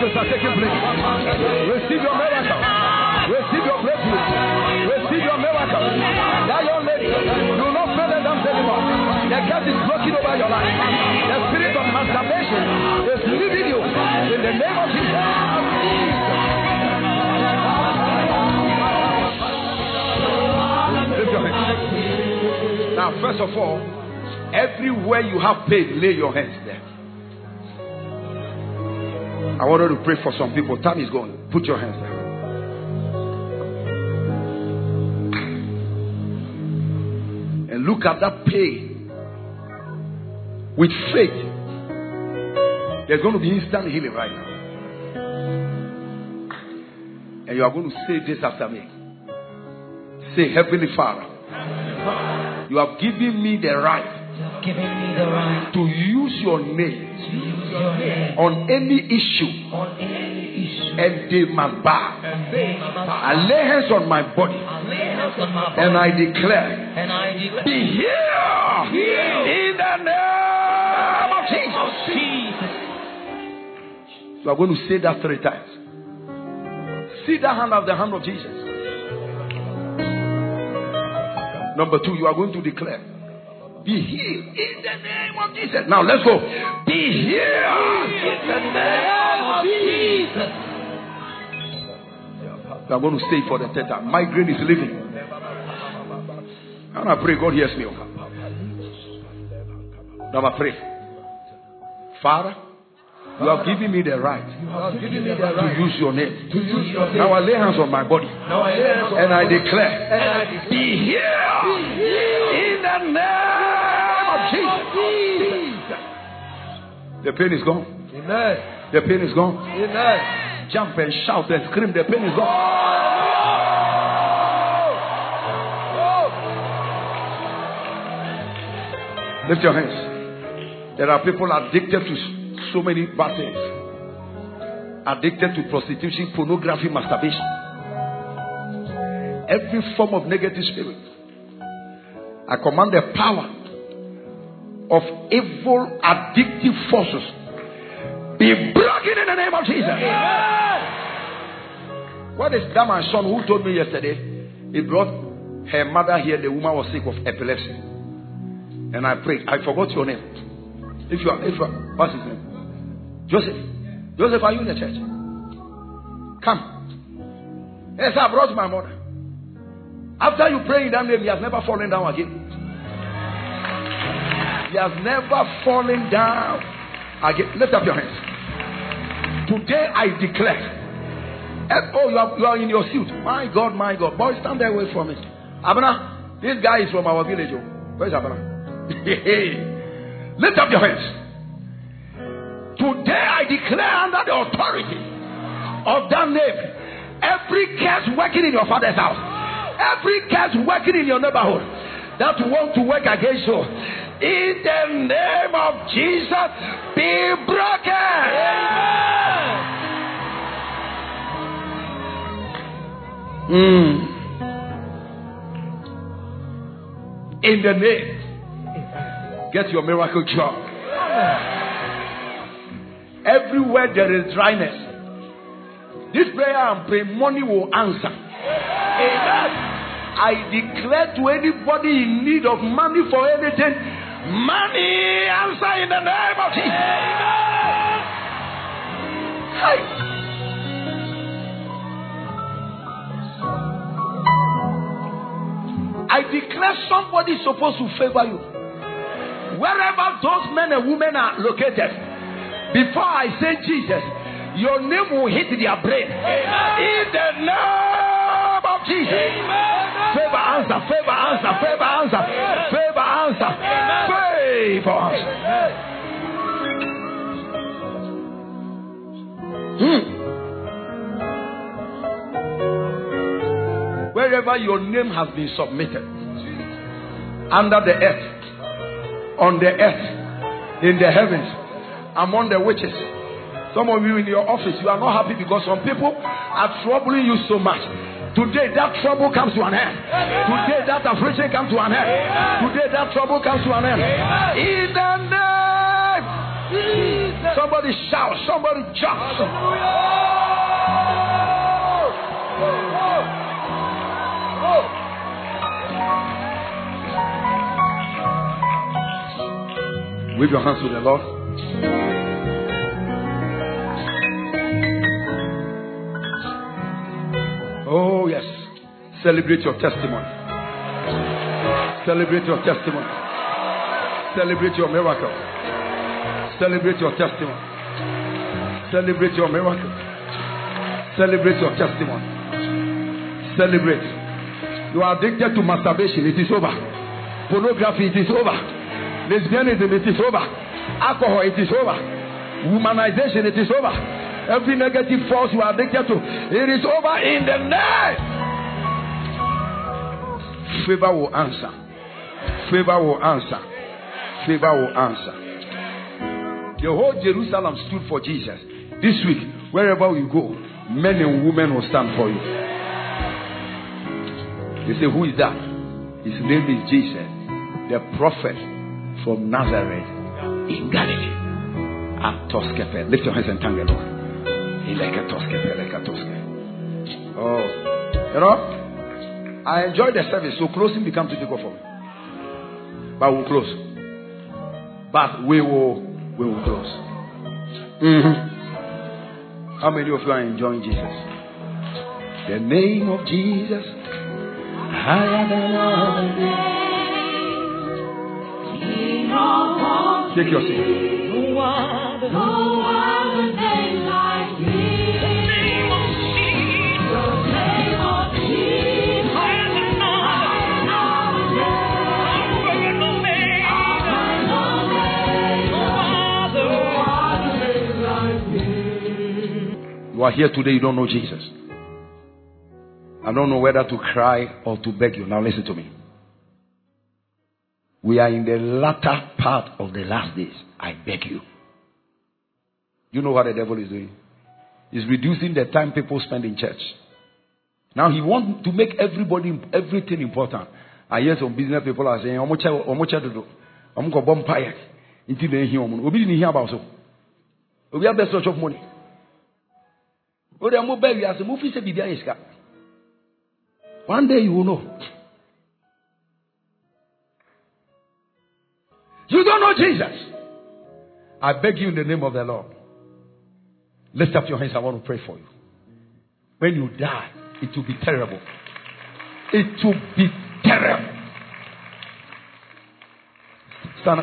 miracles are taking place. Receive your miracle. Receive your breakthrough. Receive your miracle. That young lady, do not fail them anymore. The curse is blocking over your life. The spirit of masturbation is leaving you in the name of Jesus. Lift your hands. Now, first of all, everywhere you have pain, lay your hands there. I wanted to pray for some people. Time is gone. Put your hands there. And look at that pain. With faith, there's going to be instant healing right now. And you are going to say this after me. Say, Heavenly Father, you have given me the right to use your name on any issue, and they must bow. I lay hands on my body, and I declare, be healed in the name of Jesus. You are going to say that 3 times. See that hand of the hand of Jesus. Number 2, you are going to declare, be healed in the name of Jesus. Now let's go. Be healed in the name of Jesus. You are going to stay for the 3rd time. Migraine is leaving. And I pray God hears me. Now I pray, Father, you have given me the right to use your name. Now I lay hands on my body and I declare, be healed in the name of Jesus. The pain is gone. Amen. The pain is gone. Amen. Jump and shout and scream. The pain is gone. Lift your hands. There are people addicted to so many bad things. Addicted to prostitution, pornography, masturbation. Every form of negative spirit. I command the power of evil addictive forces be broken in the name of Jesus. Amen. What is that my son who told me yesterday? He brought her mother here. The woman was sick of epilepsy. And I prayed. I forgot your name. If you are, what's his name? Joseph. Joseph, are you in the church? Come. Yes, I brought my mother. After you pray in that name, he has never fallen down again. He has never fallen down again. Lift up your hands. Today I declare. Oh, you are in your suit. My God, my God. Boy, stand there away from me. Abana, this guy is from our village. Where's Abana? Lift up your hands. Today I declare under the authority of that name, every curse working in your father's house, every curse working in your neighborhood that want to work against you, in the name of Jesus, be broken. In the name, get your miracle job. Everywhere there is dryness, this prayer I'm praying, money will answer. Amen. I declare to anybody in need of money for anything, money answer in the name of Jesus. Amen. I declare somebody is supposed to favor you. Wherever those men and women are located, before I say Jesus, your name will hit their brain. Amen. In the name of Jesus. Amen. Favor answer, favor answer, favor answer, favor answer, favor answer. Wherever your name has been submitted, under the earth, on the earth, in the heavens, among the witches. Some of you in your office, you are not happy because some people are troubling you so much. Today that trouble comes to an end. Today that affliction comes to an end. Today that trouble comes to an end. In the name. Somebody Somebody shout. Somebody jump. Wave your hands to the Lord. Oh, yes. Celebrate your testimony. Celebrate your testimony. Celebrate your miracle. Celebrate your testimony. Celebrate your miracle. Celebrate your testimony. Celebrate. You are addicted to masturbation. It is over. Pornography. It is over. Lesbianism. It is over. Alcohol. It is over. Womanization. It is over. Every negative force you are addicted to, it is over in the name. Favor will answer. Favor will answer. Favor will answer. The whole Jerusalem stood for Jesus. This week, wherever you go, men and women will stand for you. They say, who is that? His name is Jesus, the prophet from Nazareth in Galilee. Lift your hands and thank the Lord. Oh, you know, I enjoyed the service, so closing becomes difficult for me. But we'll close. But we will close. How many of you are enjoying Jesus? The name of Jesus, higher than all the names. Take your seat. No other name like me. You are here today, you don't know Jesus. I don't know whether to cry or to beg you. Now listen to me. We are in the latter part of the last days. I beg you. You know what the devil is doing? He's reducing the time people spend in church. Now he wants to make everything important. I hear some business people are saying, I'm going to bomb fire. We didn't hear about so. We have the search of money. One day you will know. You don't know Jesus. I beg you in the name of the Lord. Lift up your hands. I want to pray for you. When you die, it will be terrible. It will be terrible. Stand up.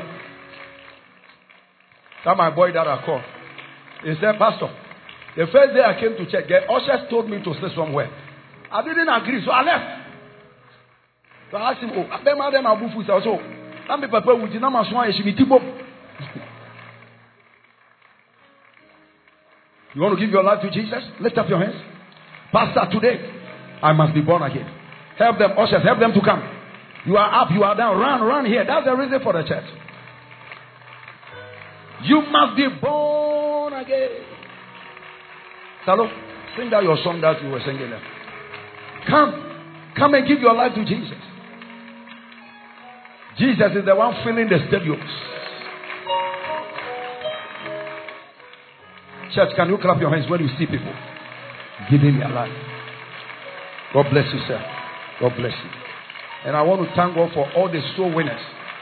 That's my boy that I called. He said, Pastor, the first day I came to church, the ushers told me to stay somewhere. I didn't agree, so I left. So I asked him, I bet my them Abu Fusa. So I'm a papa with Dinama Swan. You want to give your life to Jesus? Lift up your hands. Pastor, today I must be born again. Help them, ushers, help them to come. You are up, you are down. Run here. That's the reason for the church. You must be born again. Salo, sing that your song that you were singing there. Come and give your life to Jesus. Jesus is the one filling the stadiums. Church, can you clap your hands when you see people giving their life? God bless you, sir. God bless you. And I want to thank God for all the soul winners.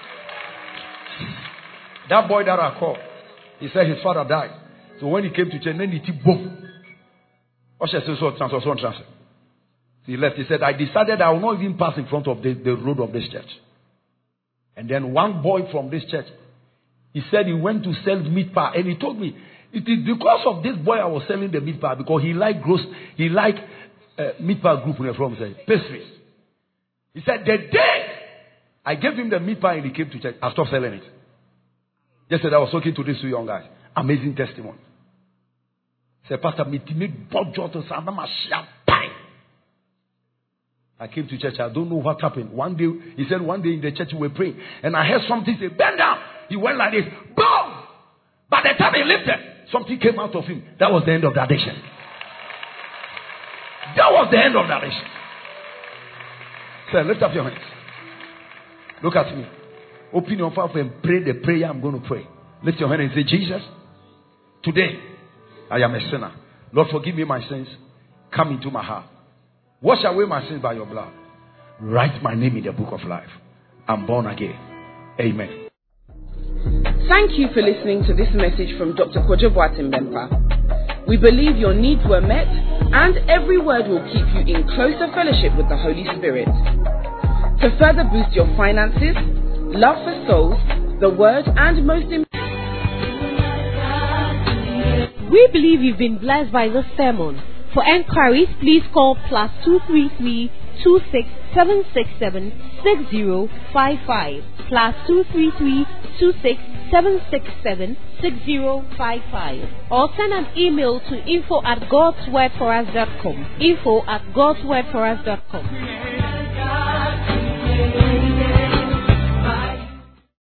That boy that I called, he said his father died. So when he came to church, then he took boom. Transfer. He left. He said, I decided I will not even pass in front of the road of this church. And then one boy from this church, he said he went to sell meat pie. And he told me, it is because of this boy I was selling the meat pie, because he liked meat pie group from pastries. He said, the day I gave him the meat pie and he came to church, I stopped selling it. Yesterday I was talking to these two young guys. Amazing testimony. He said, Pastor, I came to church. I don't know what happened. One day in the church we were praying, and I heard something say, bend down. He went like this. Boom! By the time he lifted, something came out of him. That was the end of the addiction. That was the end of the addiction. Sir, lift up your hands. Look at me. Open your mouth and pray the prayer I'm going to pray. Lift your hand and say, Jesus, Today, I am a sinner. Lord, forgive me my sins. Come into my heart. Wash away my sins by your blood. Write my name in the book of life. I'm born again. Amen. Thank you for listening to this message from Dr. Kojo Boateng Bempah. We believe your needs were met and every word will keep you in closer fellowship with the Holy Spirit. To further boost your finances, love for souls, the word, and most importantly, We believe you've been blessed by this sermon. For enquiries, please call +233 26767 6055 +233 26767 6055, or send an email to info@godswordforus.com. info@godswordforus.com.